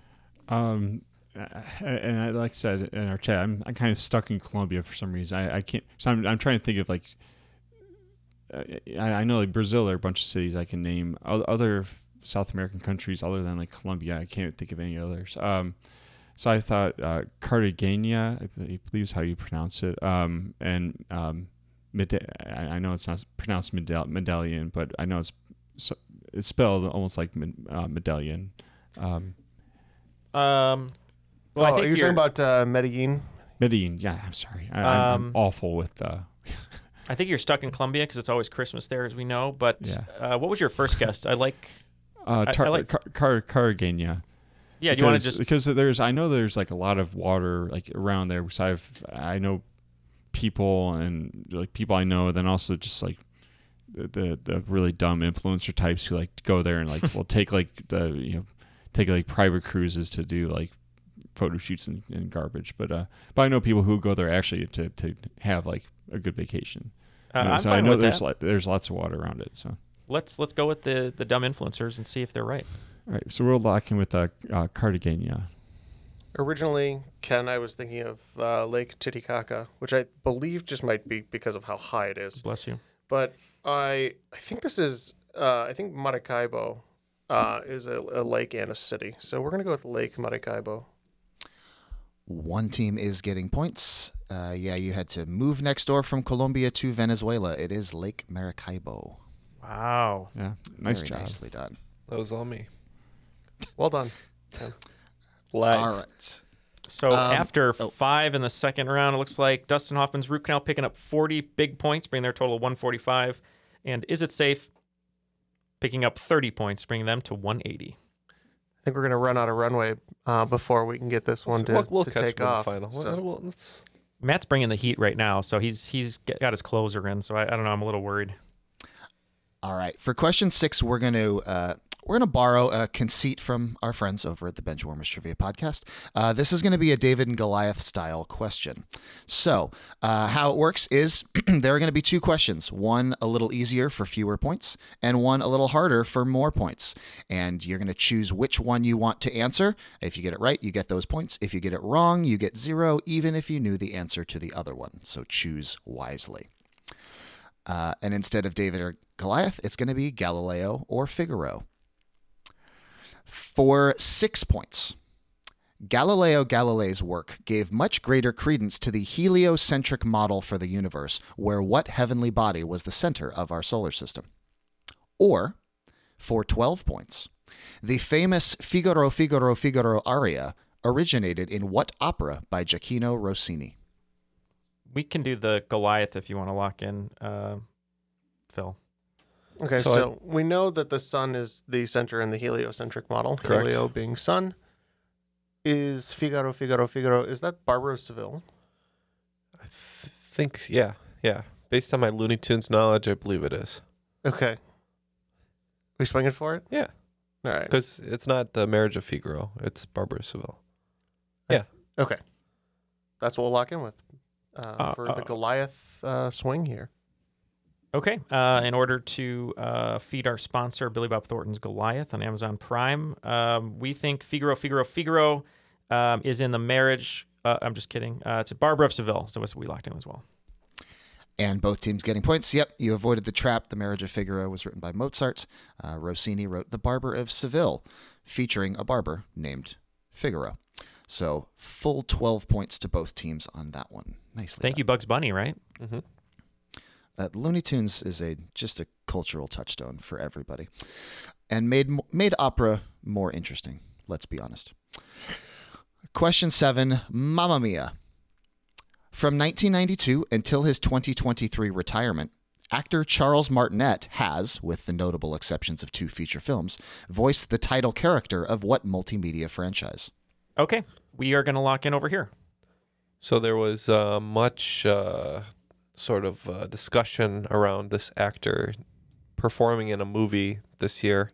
And I, like I said in our chat, I'm kind of stuck in Colombia for some reason. I can't. So I'm trying to think of like. I know like Brazil, there are a bunch of cities I can name. Other South American countries other than like Colombia, I can't think of any others. So I thought Cartagena, I believe is how you pronounce it. And I know it's not pronounced medallion, but I know it's spelled almost like medallion. Well, I think you're talking about Medellin. Medellin, yeah. I'm sorry. I'm awful with. I think you're stuck in Colombia because it's always Christmas there, as we know. But yeah. What was your first guess? I like. Cartagena. Yeah, do you want to just because I know there's like a lot of water like around there. Because I know people and like people I know. Then also just like the really dumb influencer types who like go there and like will take like take like private cruises to do like photo shoots and garbage, but I know people who go there actually to have like a good vacation. So I know there's lots of water around it. So let's go with the dumb influencers and see if they're right. All right, so we're locking with Cartagena. Originally, Ken, I was thinking of Lake Titicaca, which I believe just might be because of how high it is. Bless you. But I think this is I think Maracaibo is a lake and a city, so we're gonna go with Lake Maracaibo. One team is getting points. You had to move next door from Colombia to Venezuela. It is Lake Maracaibo. Wow. Yeah, nice Very job. Nicely done. That was all me. Well done. Lies. All right. So after 5 in the second round, it looks like Dustin Hoffman's Root Canal picking up 40 big points, bringing their total to 145. And Is It Safe picking up 30 points, bringing them to 180. I think we're going to run out of runway before we can get this one We'll to catch take him in the off. final. So- Matt's bringing the heat right now, so he's got his closer in. So I don't know. I'm a little worried. All right. For question 6, we're going to borrow a conceit from our friends over at the Benchwarmers Trivia Podcast. This is going to be a David and Goliath style question. So how it works is there are going to be 2 questions, one a little easier for fewer points and one a little harder for more points. And you're going to choose which one you want to answer. If you get it right, you get those points. If you get it wrong, you get 0, even if you knew the answer to the other one. So choose wisely. And instead of David or Goliath, it's going to be Galileo or Figaro. For 6 points, Galileo Galilei's work gave much greater credence to the heliocentric model for the universe, where what heavenly body was the center of our solar system? Or, for 12 points, the famous Figaro, Figaro, Figaro aria originated in what opera by Gioacchino Rossini? We can do the Goliath if you want to lock in, Phil. Okay, so we know that the sun is the center in the heliocentric model. Correct. Helio being sun. Is Figaro, Figaro, Figaro, is that Barbara of Seville? I think, yeah. Based on my Looney Tunes knowledge, I believe it is. Okay. We swinging for it? Yeah. All right. Because it's not the Marriage of Figaro. It's Barbara of Seville. Yeah. Okay. That's what we'll lock in with for the Goliath swing here. Okay. In order to feed our sponsor, Billy Bob Thornton's Goliath on Amazon Prime, we think Figaro is in the marriage. I'm just kidding. It's Barbara of Seville. So we locked in as well. And both teams getting points. Yep, you avoided the trap. The Marriage of Figaro was written by Mozart. Rossini wrote The Barber of Seville, featuring a barber named Figaro. So full 12 points to both teams on that one. Nicely Thank done. you, Bugs Bunny, right? Mm-hmm. Looney Tunes is just a cultural touchstone for everybody, and made opera more interesting. Let's be honest. Question 7, Mamma Mia. From 1992 until his 2023 retirement, actor Charles Martinet has, with the notable exceptions of 2 feature films, voiced the title character of what multimedia franchise? Okay, we are going to lock in over here. So there was much sort of discussion around this actor performing in a movie this year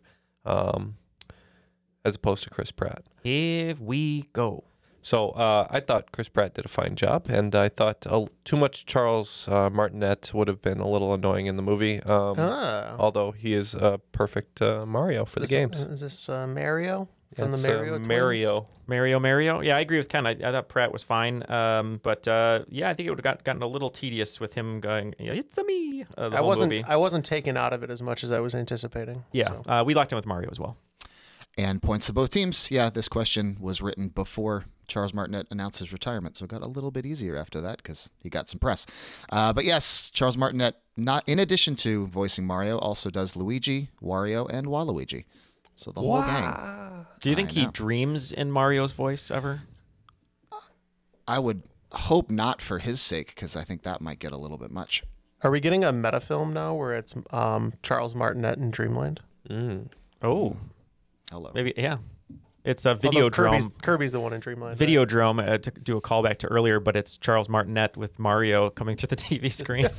as opposed to Chris Pratt. Here we go. So I thought Chris Pratt did a fine job, and I thought too much Charles Martinet would have been a little annoying in the movie, although he is a perfect Mario for the games. Is this Mario? From It's, the Mario twins? Mario. Yeah, I agree with Ken. I thought Pratt was fine. But yeah, I think it would have gotten a little tedious with him going, it's me, the whole movie. I wasn't taken out of it as much as I was anticipating. Yeah, so. We locked in with Mario as well. And points to both teams. Yeah, this question was written before Charles Martinet announced his retirement, so it got a little bit easier after that because he got some press. But yes, Charles Martinet, not in addition to voicing Mario, also does Luigi, Wario, and Waluigi. So the whole gang. Do you think he dreams in Mario's voice ever? I would hope not for his sake, because I think that might get a little bit much. Are we getting a meta film now where it's Charles Martinet in Dreamland? Oh. Hello. Maybe, yeah. It's a Videodrome. Kirby's the one in Dreamland. Videodrome, to do a callback to earlier, but it's Charles Martinet with Mario coming through the TV screen.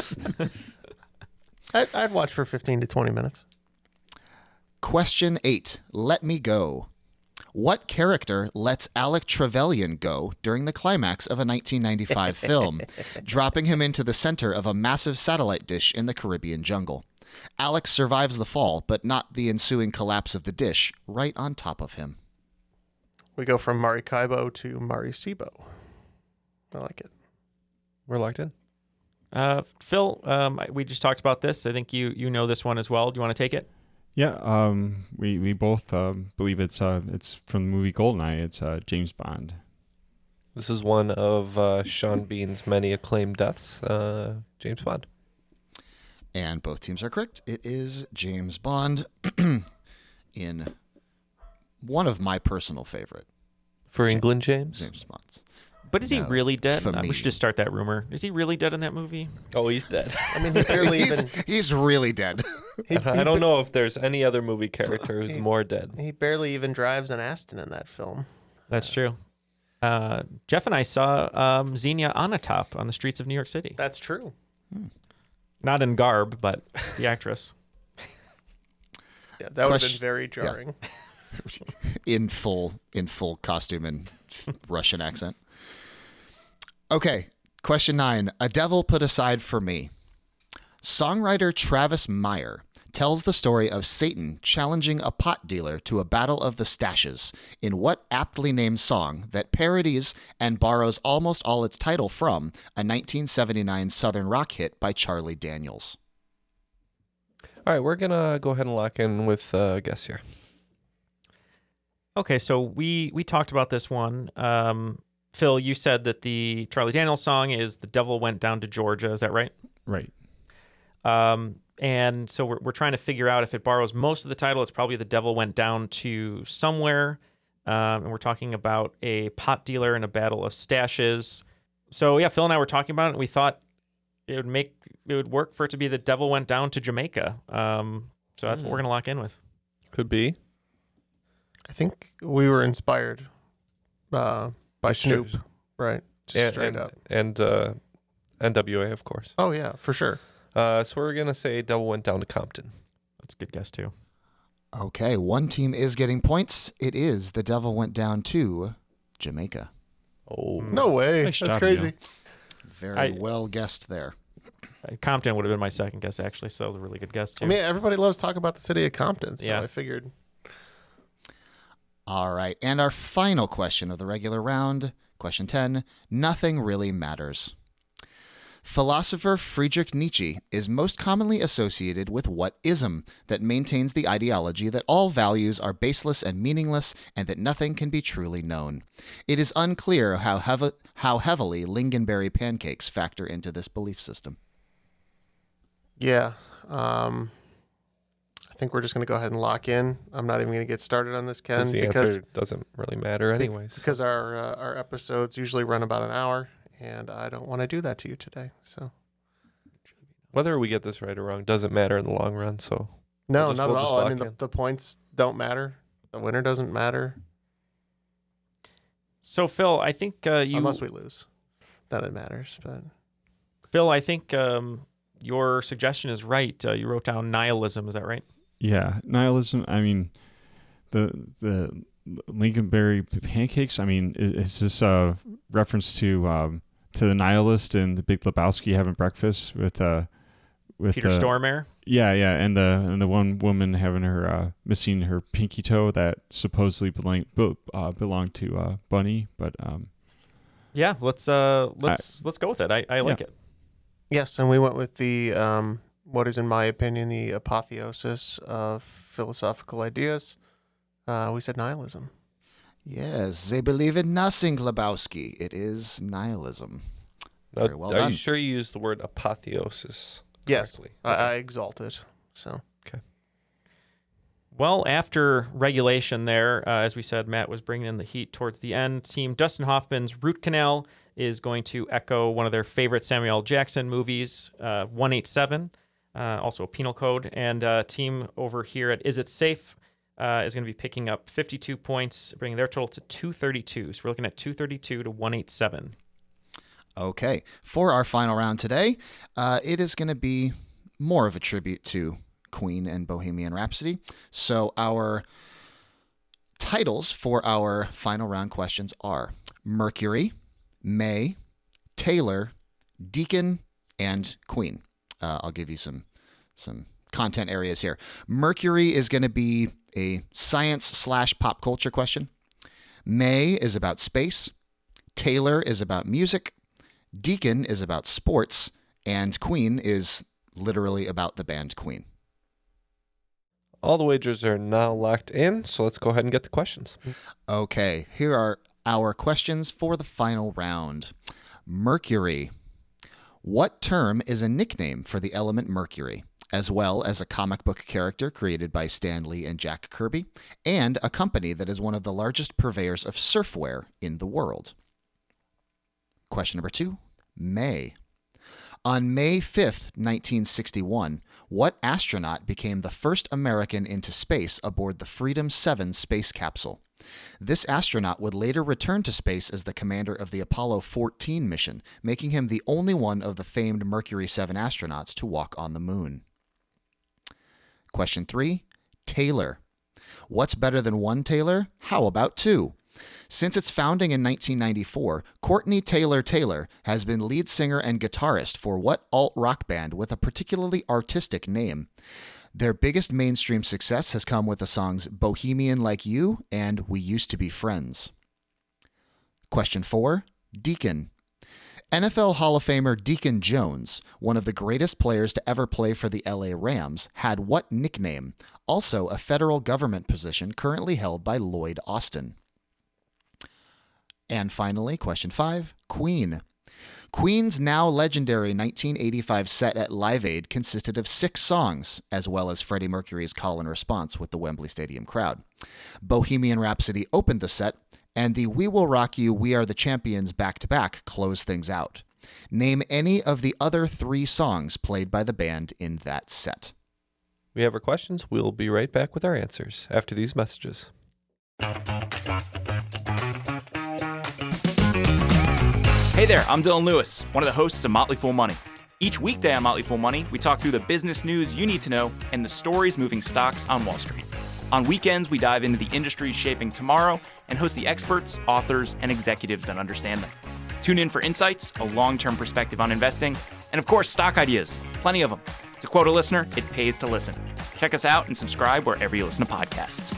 I'd watch for 15 to 20 minutes. Question 8. Let me go. What character lets Alec Trevelyan go during the climax of a 1995 film, dropping him into the center of a massive satellite dish in the Caribbean jungle? Alex survives the fall, but not the ensuing collapse of the dish right on top of him. We go from Maracaibo to Maracaibo. I like it. We're locked in. Phil, we just talked about this. I think you know this one as well. Do you want to take it? Yeah, we both believe it's from the movie Goldeneye. It's James Bond. This is one of Sean Bean's many acclaimed deaths, James Bond. And both teams are correct. It is James Bond in one of my personal favorite For England, James? James Bond. But is he No, really dead? for We me. should just start that rumor. Is he really dead in that movie? Oh, he's dead. I mean, he barely even. He's really dead. I don't know if there's any other movie character who's more dead. He barely even drives an Aston in that film. That's true. Jeff and I saw Xenia Onatopp on the streets of New York City. That's true. Not in garb, but the actress. Yeah, that would have been Question- very jarring. in full costume and Russian accent. Okay, question 9. A Devil Put Aside for Me. Songwriter Travis Meyer tells the story of Satan challenging a pot dealer to a battle of the stashes in what aptly named song that parodies and borrows almost all its title from a 1979 Southern rock hit by Charlie Daniels. All right, we're going to go ahead and lock in with a guess here. Okay, so we talked about this one. Phil, you said that the Charlie Daniels song is "The Devil Went Down to Georgia." Is that right? Right. And so we're trying to figure out if it borrows most of the title. It's probably "The Devil Went Down to Somewhere," and we're talking about a pot dealer in a battle of stashes. So yeah, Phil and I were talking about it, and we thought it would work for it to be "The Devil Went Down to Jamaica." So that's what we're gonna lock in with. Could be. I think we were inspired by Snoop, right? Just straight up. And NWA, of course. Oh, yeah, for sure. So we're going to say Devil Went Down to Compton. That's a good guess, too. Okay, one team is getting points. It is The Devil Went Down to Jamaica. Oh. No way. Nice That's job, crazy. Neil. Very well guessed there. Compton would have been my second guess, actually, so it was a really good guess, too. I mean, everybody loves talking about the city of Compton, so Yeah. I figured. All right, and our final question of the regular round, question 10, nothing really matters. Philosopher Friedrich Nietzsche is most commonly associated with what ism that maintains the ideology that all values are baseless and meaningless and that nothing can be truly known. It is unclear how heavily lingonberry pancakes factor into this belief system. Yeah. I think we're just going to go ahead and lock in. I'm not even going to get started on this, Ken, The answer doesn't really matter anyways. Because our episodes usually run about an hour, and I don't want to do that to you today. So Whether we get this right or wrong doesn't matter in the long run. So no, we'll not just at all. I lock mean, in. the points don't matter. The winner doesn't matter So, Phil, I think unless we lose. Then it matters. But Phil, I think your suggestion is right. You wrote down nihilism. Is that right? Yeah, nihilism. I mean, the Lincolnberry pancakes. I mean, is this a reference to the nihilist in The Big Lebowski having breakfast with Peter Stormare? Yeah, and the one woman having her missing her pinky toe that supposedly belonged to Bunny, but Yeah, let's go with it. I like it. yes, and we went with the what is, in my opinion, the apotheosis of philosophical ideas. We said nihilism. Yes, they believe in nothing, Lebowski. It is nihilism. Now, Very well are done. you sure you used the word apotheosis? Yes, correctly? I exalt it. So Okay. Well, after regulation there, as we said, Matt was bringing in the heat towards the end. Team Dustin Hoffman's Root Canal is going to echo one of their favorite Samuel L. Jackson movies, 187, also a penal code. And team over here at Is It Safe is going to be picking up 52 points, bringing their total to 232. So we're looking at 232 to 187. Okay, for our final round today, it is going to be more of a tribute to Queen and Bohemian Rhapsody. So our titles for our final round questions are Mercury, May, Taylor, Deacon, and Queen. I'll give you some content areas here. Mercury is going to be a science/pop culture question. May is about space. Taylor is about music. Deacon is about sports. And Queen is literally about the band Queen. All the wagers are now locked in, so let's go ahead and get the questions. Okay, here are our questions for the final round. Mercury. What term is a nickname for the element mercury? as well as a comic book character created by Stan Lee and Jack Kirby, and a company that is one of the largest purveyors of surfwear in the world. Question number 2, May. On May 5th, 1961, what astronaut became the first American into space aboard the Freedom 7 space capsule? This astronaut would later return to space as the commander of the Apollo 14 mission, making him the only one of the famed Mercury 7 astronauts to walk on the moon. Question 3, Taylor. What's better than one Taylor? How about two? Since its founding in 1994, Courtney Taylor Taylor has been lead singer and guitarist for what alt-rock band with a particularly artistic name? Their biggest mainstream success has come with the songs Bohemian Like You and We Used to Be Friends. Question 4, Deacon. NFL Hall of Famer Deacon Jones, one of the greatest players to ever play for the LA Rams, had what nickname? Also a federal government position currently held by Lloyd Austin. And finally, question 5, Queen. Queen's now legendary 1985 set at Live Aid consisted of 6 songs, as well as Freddie Mercury's call and response with the Wembley Stadium crowd. Bohemian Rhapsody opened the set, and the We Will Rock You, We Are the Champions back-to-back closed things out. Name any of the other 3 songs played by the band in that set. We have our questions. We'll be right back with our answers after these messages. Hey there, I'm Dylan Lewis, one of the hosts of Motley Fool Money. Each weekday on Motley Fool Money, we talk through the business news you need to know and the stories moving stocks on Wall Street. On weekends, we dive into the industries shaping tomorrow and host the experts, authors, and executives that understand them. Tune in for insights, a long-term perspective on investing, and of course, stock ideas. Plenty of them. To quote a listener, it pays to listen. Check us out and subscribe wherever you listen to podcasts.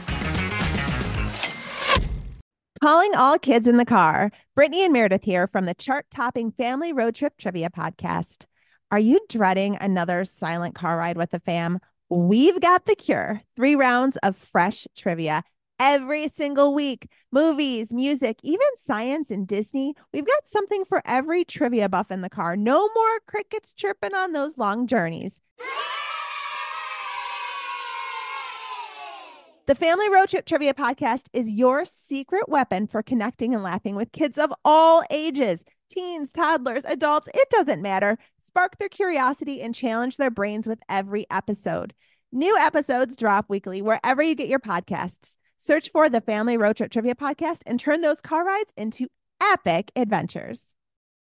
Calling all kids in the car. Brittany and Meredith here from the chart-topping Family Road Trip Trivia Podcast. Are you dreading another silent car ride with the fam? We've got the cure. 3 rounds of fresh trivia every single week. Movies, music, even science and Disney. We've got something for every trivia buff in the car. No more crickets chirping on those long journeys. The Family Road Trip Trivia Podcast is your secret weapon for connecting and laughing with kids of all ages. Teens, toddlers, adults, it doesn't matter. Spark their curiosity and challenge their brains with every episode. New episodes drop weekly wherever you get your podcasts. Search for the Family Road Trip Trivia Podcast and turn those car rides into epic adventures.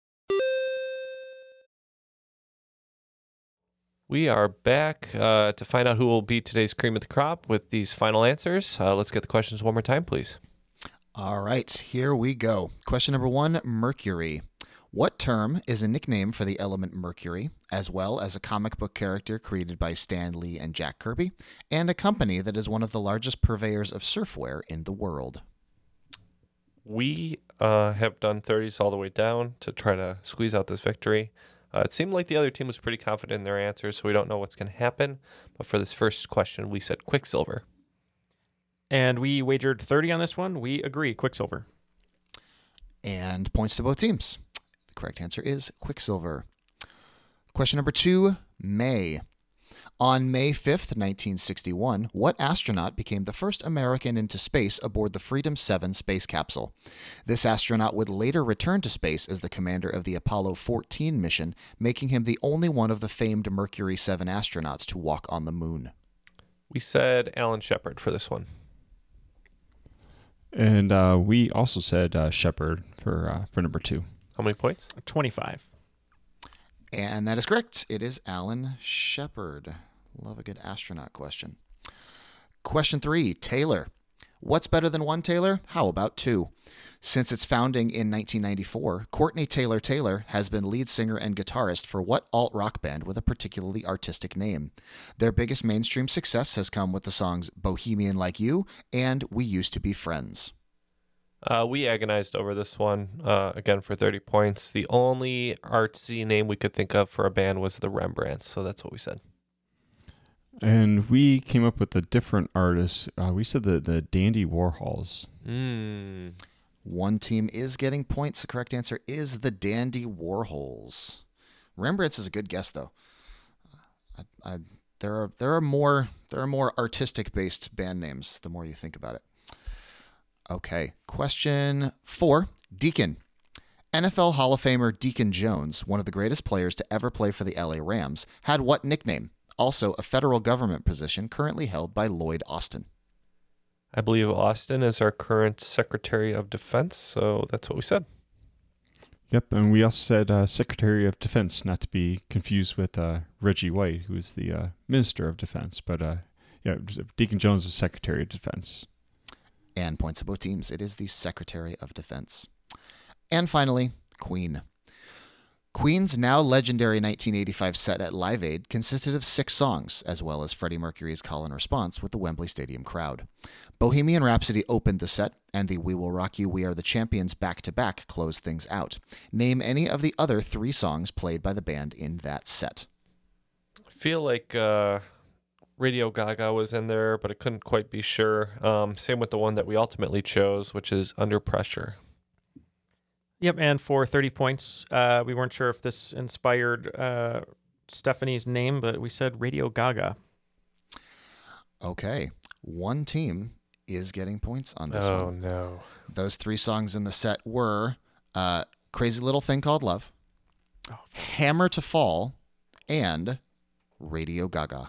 We are back to find out who will be today's cream of the crop with these final answers. Let's get the questions one more time, please. All right, here we go. Question number 1, Mercury. What term is a nickname for the element mercury, as well as a comic book character created by Stan Lee and Jack Kirby, and a company that is one of the largest purveyors of surfwear in the world? We have done 30s all the way down to try to squeeze out this victory. It seemed like the other team was pretty confident in their answers, so we don't know what's going to happen. But for this first question, we said Quicksilver. And we wagered 30 on this one. We agree, Quicksilver. And points to both teams. The correct answer is Quicksilver. Question number 2, May. On May 5th, 1961, what astronaut became the first American into space aboard the Freedom 7 space capsule? This astronaut would later return to space as the commander of the Apollo 14 mission, making him the only one of the famed Mercury 7 astronauts to walk on the moon. We said Alan Shepard for this one. And we also said Shepard for number 2. How many points? 25. And that is correct. It is Alan Shepard. Love a good astronaut question. Question 3, Taylor. What's better than one Taylor? How about two? Since its founding in 1994, Courtney Taylor Taylor has been lead singer and guitarist for what alt-rock band with a particularly artistic name? Their biggest mainstream success has come with the songs Bohemian Like You and We Used to Be Friends. We agonized over this one, again, for 30 points. The only artsy name we could think of for a band was the Rembrandts, so that's what we said. And we came up with a different artist. We said the Dandy Warhols. One team is getting points. The correct answer is the Dandy Warhols. Rembrandts is a good guess, though. there are more artistic based band names the more you think about it. Okay, question 4, Deacon. NFL Hall of Famer Deacon Jones, one of the greatest players to ever play for the LA Rams, had what nickname? Also a federal government position currently held by Lloyd Austin. I believe Austin is our current Secretary of Defense, so that's what we said. Yep, and we also said Secretary of Defense, not to be confused with Reggie White, who is the Minister of Defense. But yeah, Deacon Jones was Secretary of Defense. And points to both teams. It is the Secretary of Defense. And finally, Queen. Queen's now legendary 1985 set at Live Aid consisted of 6 songs, as well as Freddie Mercury's call and response with the Wembley Stadium crowd. Bohemian Rhapsody opened the set, and the We Will Rock You, We Are the Champions back-to-back closed things out. Name any of the other 3 songs played by the band in that set. I feel like Radio Gaga was in there, but I couldn't quite be sure. Same with the one that we ultimately chose, which is Under Pressure. Yep, and for 30 points, we weren't sure if this inspired Stephanie's name, but we said Radio Gaga. Okay, one team is getting points on this one. Oh, no. Those 3 songs in the set were Crazy Little Thing Called Love, Hammer to Fall, and Radio Gaga.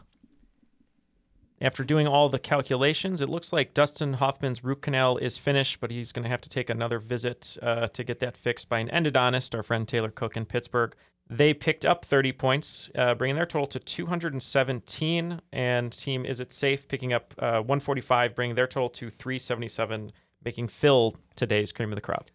After doing all the calculations, it looks like Dustin Hoffman's root canal is finished, but he's going to have to take another visit to get that fixed by an endodontist, our friend Taylor Cook in Pittsburgh. They picked up 30 points, bringing their total to 217, and team Is It Safe picking up 145, bringing their total to 377, making Phil today's cream of the crop.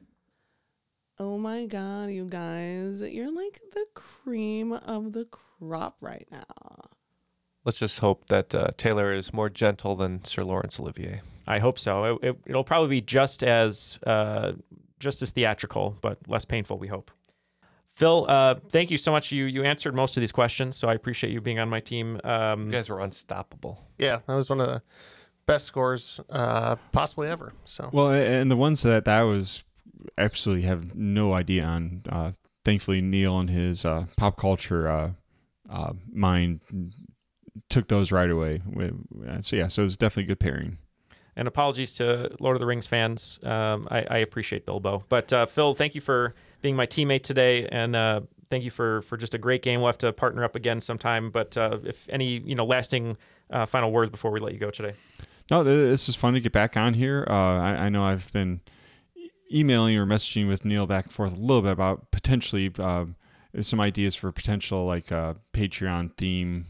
Oh my God, you guys, you're like the cream of the crop right now. Let's just hope that Taylor is more gentle than Sir Laurence Olivier. I hope so. It'll probably be just as theatrical, but less painful, we hope. Phil, thank you so much. You answered most of these questions, so I appreciate you being on my team. You guys were unstoppable. Yeah, that was one of the best scores possibly ever. So Well, and the ones that I was absolutely have no idea on. Thankfully, Neil and his pop culture mind took those right away. So it was definitely a good pairing. And apologies to Lord of the Rings fans. I appreciate Bilbo. But Phil, thank you for being my teammate today, and thank you for just a great game. We'll have to partner up again sometime. But if any lasting final words before we let you go today. No, this is fun to get back on here. I know I've been emailing or messaging with Neil back and forth a little bit about potentially some ideas for potential Patreon theme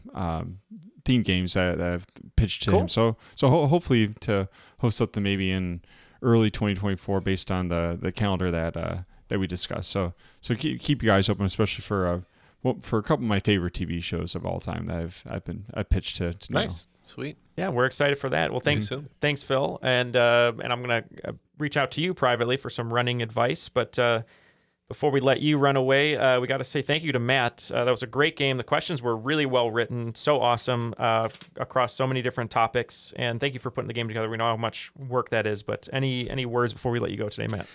games that I've pitched to him. So hopefully to host something maybe in early 2024 based on the calendar that we discussed. So keep your eyes open, especially for a couple of my favorite TV shows of all time that I've pitched to Neil. Nice. Sweet. Yeah, we're excited for that. Well, thanks, Phil. And I'm going to reach out to you privately for some running advice. But before we let you run away, we got to say thank you to Matt. That was a great game. The questions were really well written, so awesome across so many different topics. And thank you for putting the game together. We know how much work that is. But any words before we let you go today, Matt?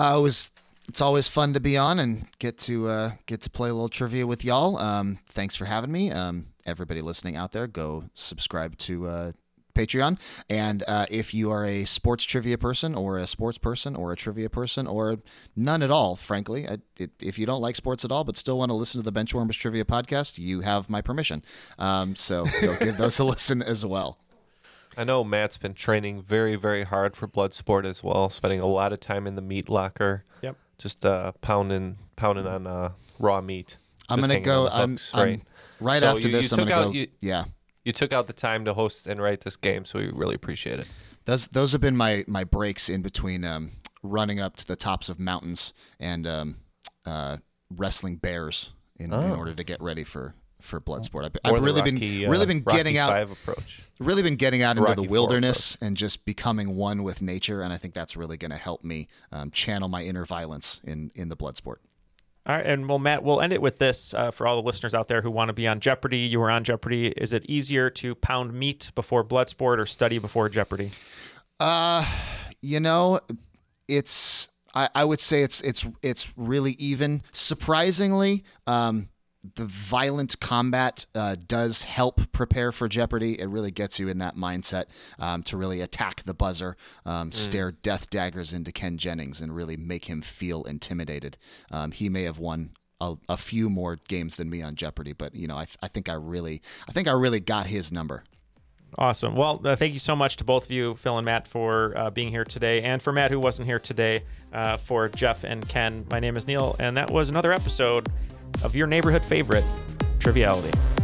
It's always fun to be on and get to play a little trivia with y'all. Thanks for having me. Everybody listening out there, go subscribe to Patreon. And if you are a sports trivia person or a sports person or a trivia person or none at all, frankly, if you don't like sports at all but still want to listen to the Benchwarmers Trivia Podcast, you have my permission. So go give those a listen as well. I know Matt's been training very, very hard for Bloodsport as well, spending a lot of time in the meat locker. Yep. Just pounding on raw meat. I'm going to go right so after this. I'm going to go. Yeah. You took out the time to host and write this game, so we really appreciate it. Those have been my breaks in between running up to the tops of mountains and wrestling bears in order to get ready for Bloodsport. I've really been getting out into the wilderness and just becoming one with nature, and I think that's really going to help me channel my inner violence in the Bloodsport. All right, and well, Matt, we'll end it with this for all the listeners out there who want to be on Jeopardy. You were on Jeopardy. Is it easier to pound meat before Bloodsport or study before Jeopardy? It's I would say it's really even. Surprisingly, violent combat does help prepare for Jeopardy. It really gets you in that mindset to really attack the buzzer, stare death daggers into Ken Jennings, and really make him feel intimidated. He may have won a few more games than me on Jeopardy, but I think I really got his number. Awesome. Well, thank you so much to both of you, Phil and Matt, for being here today, and for Matt, who wasn't here today, for Jeff and Ken. My name is Neil, and that was another episode of your neighborhood favorite, Triviality.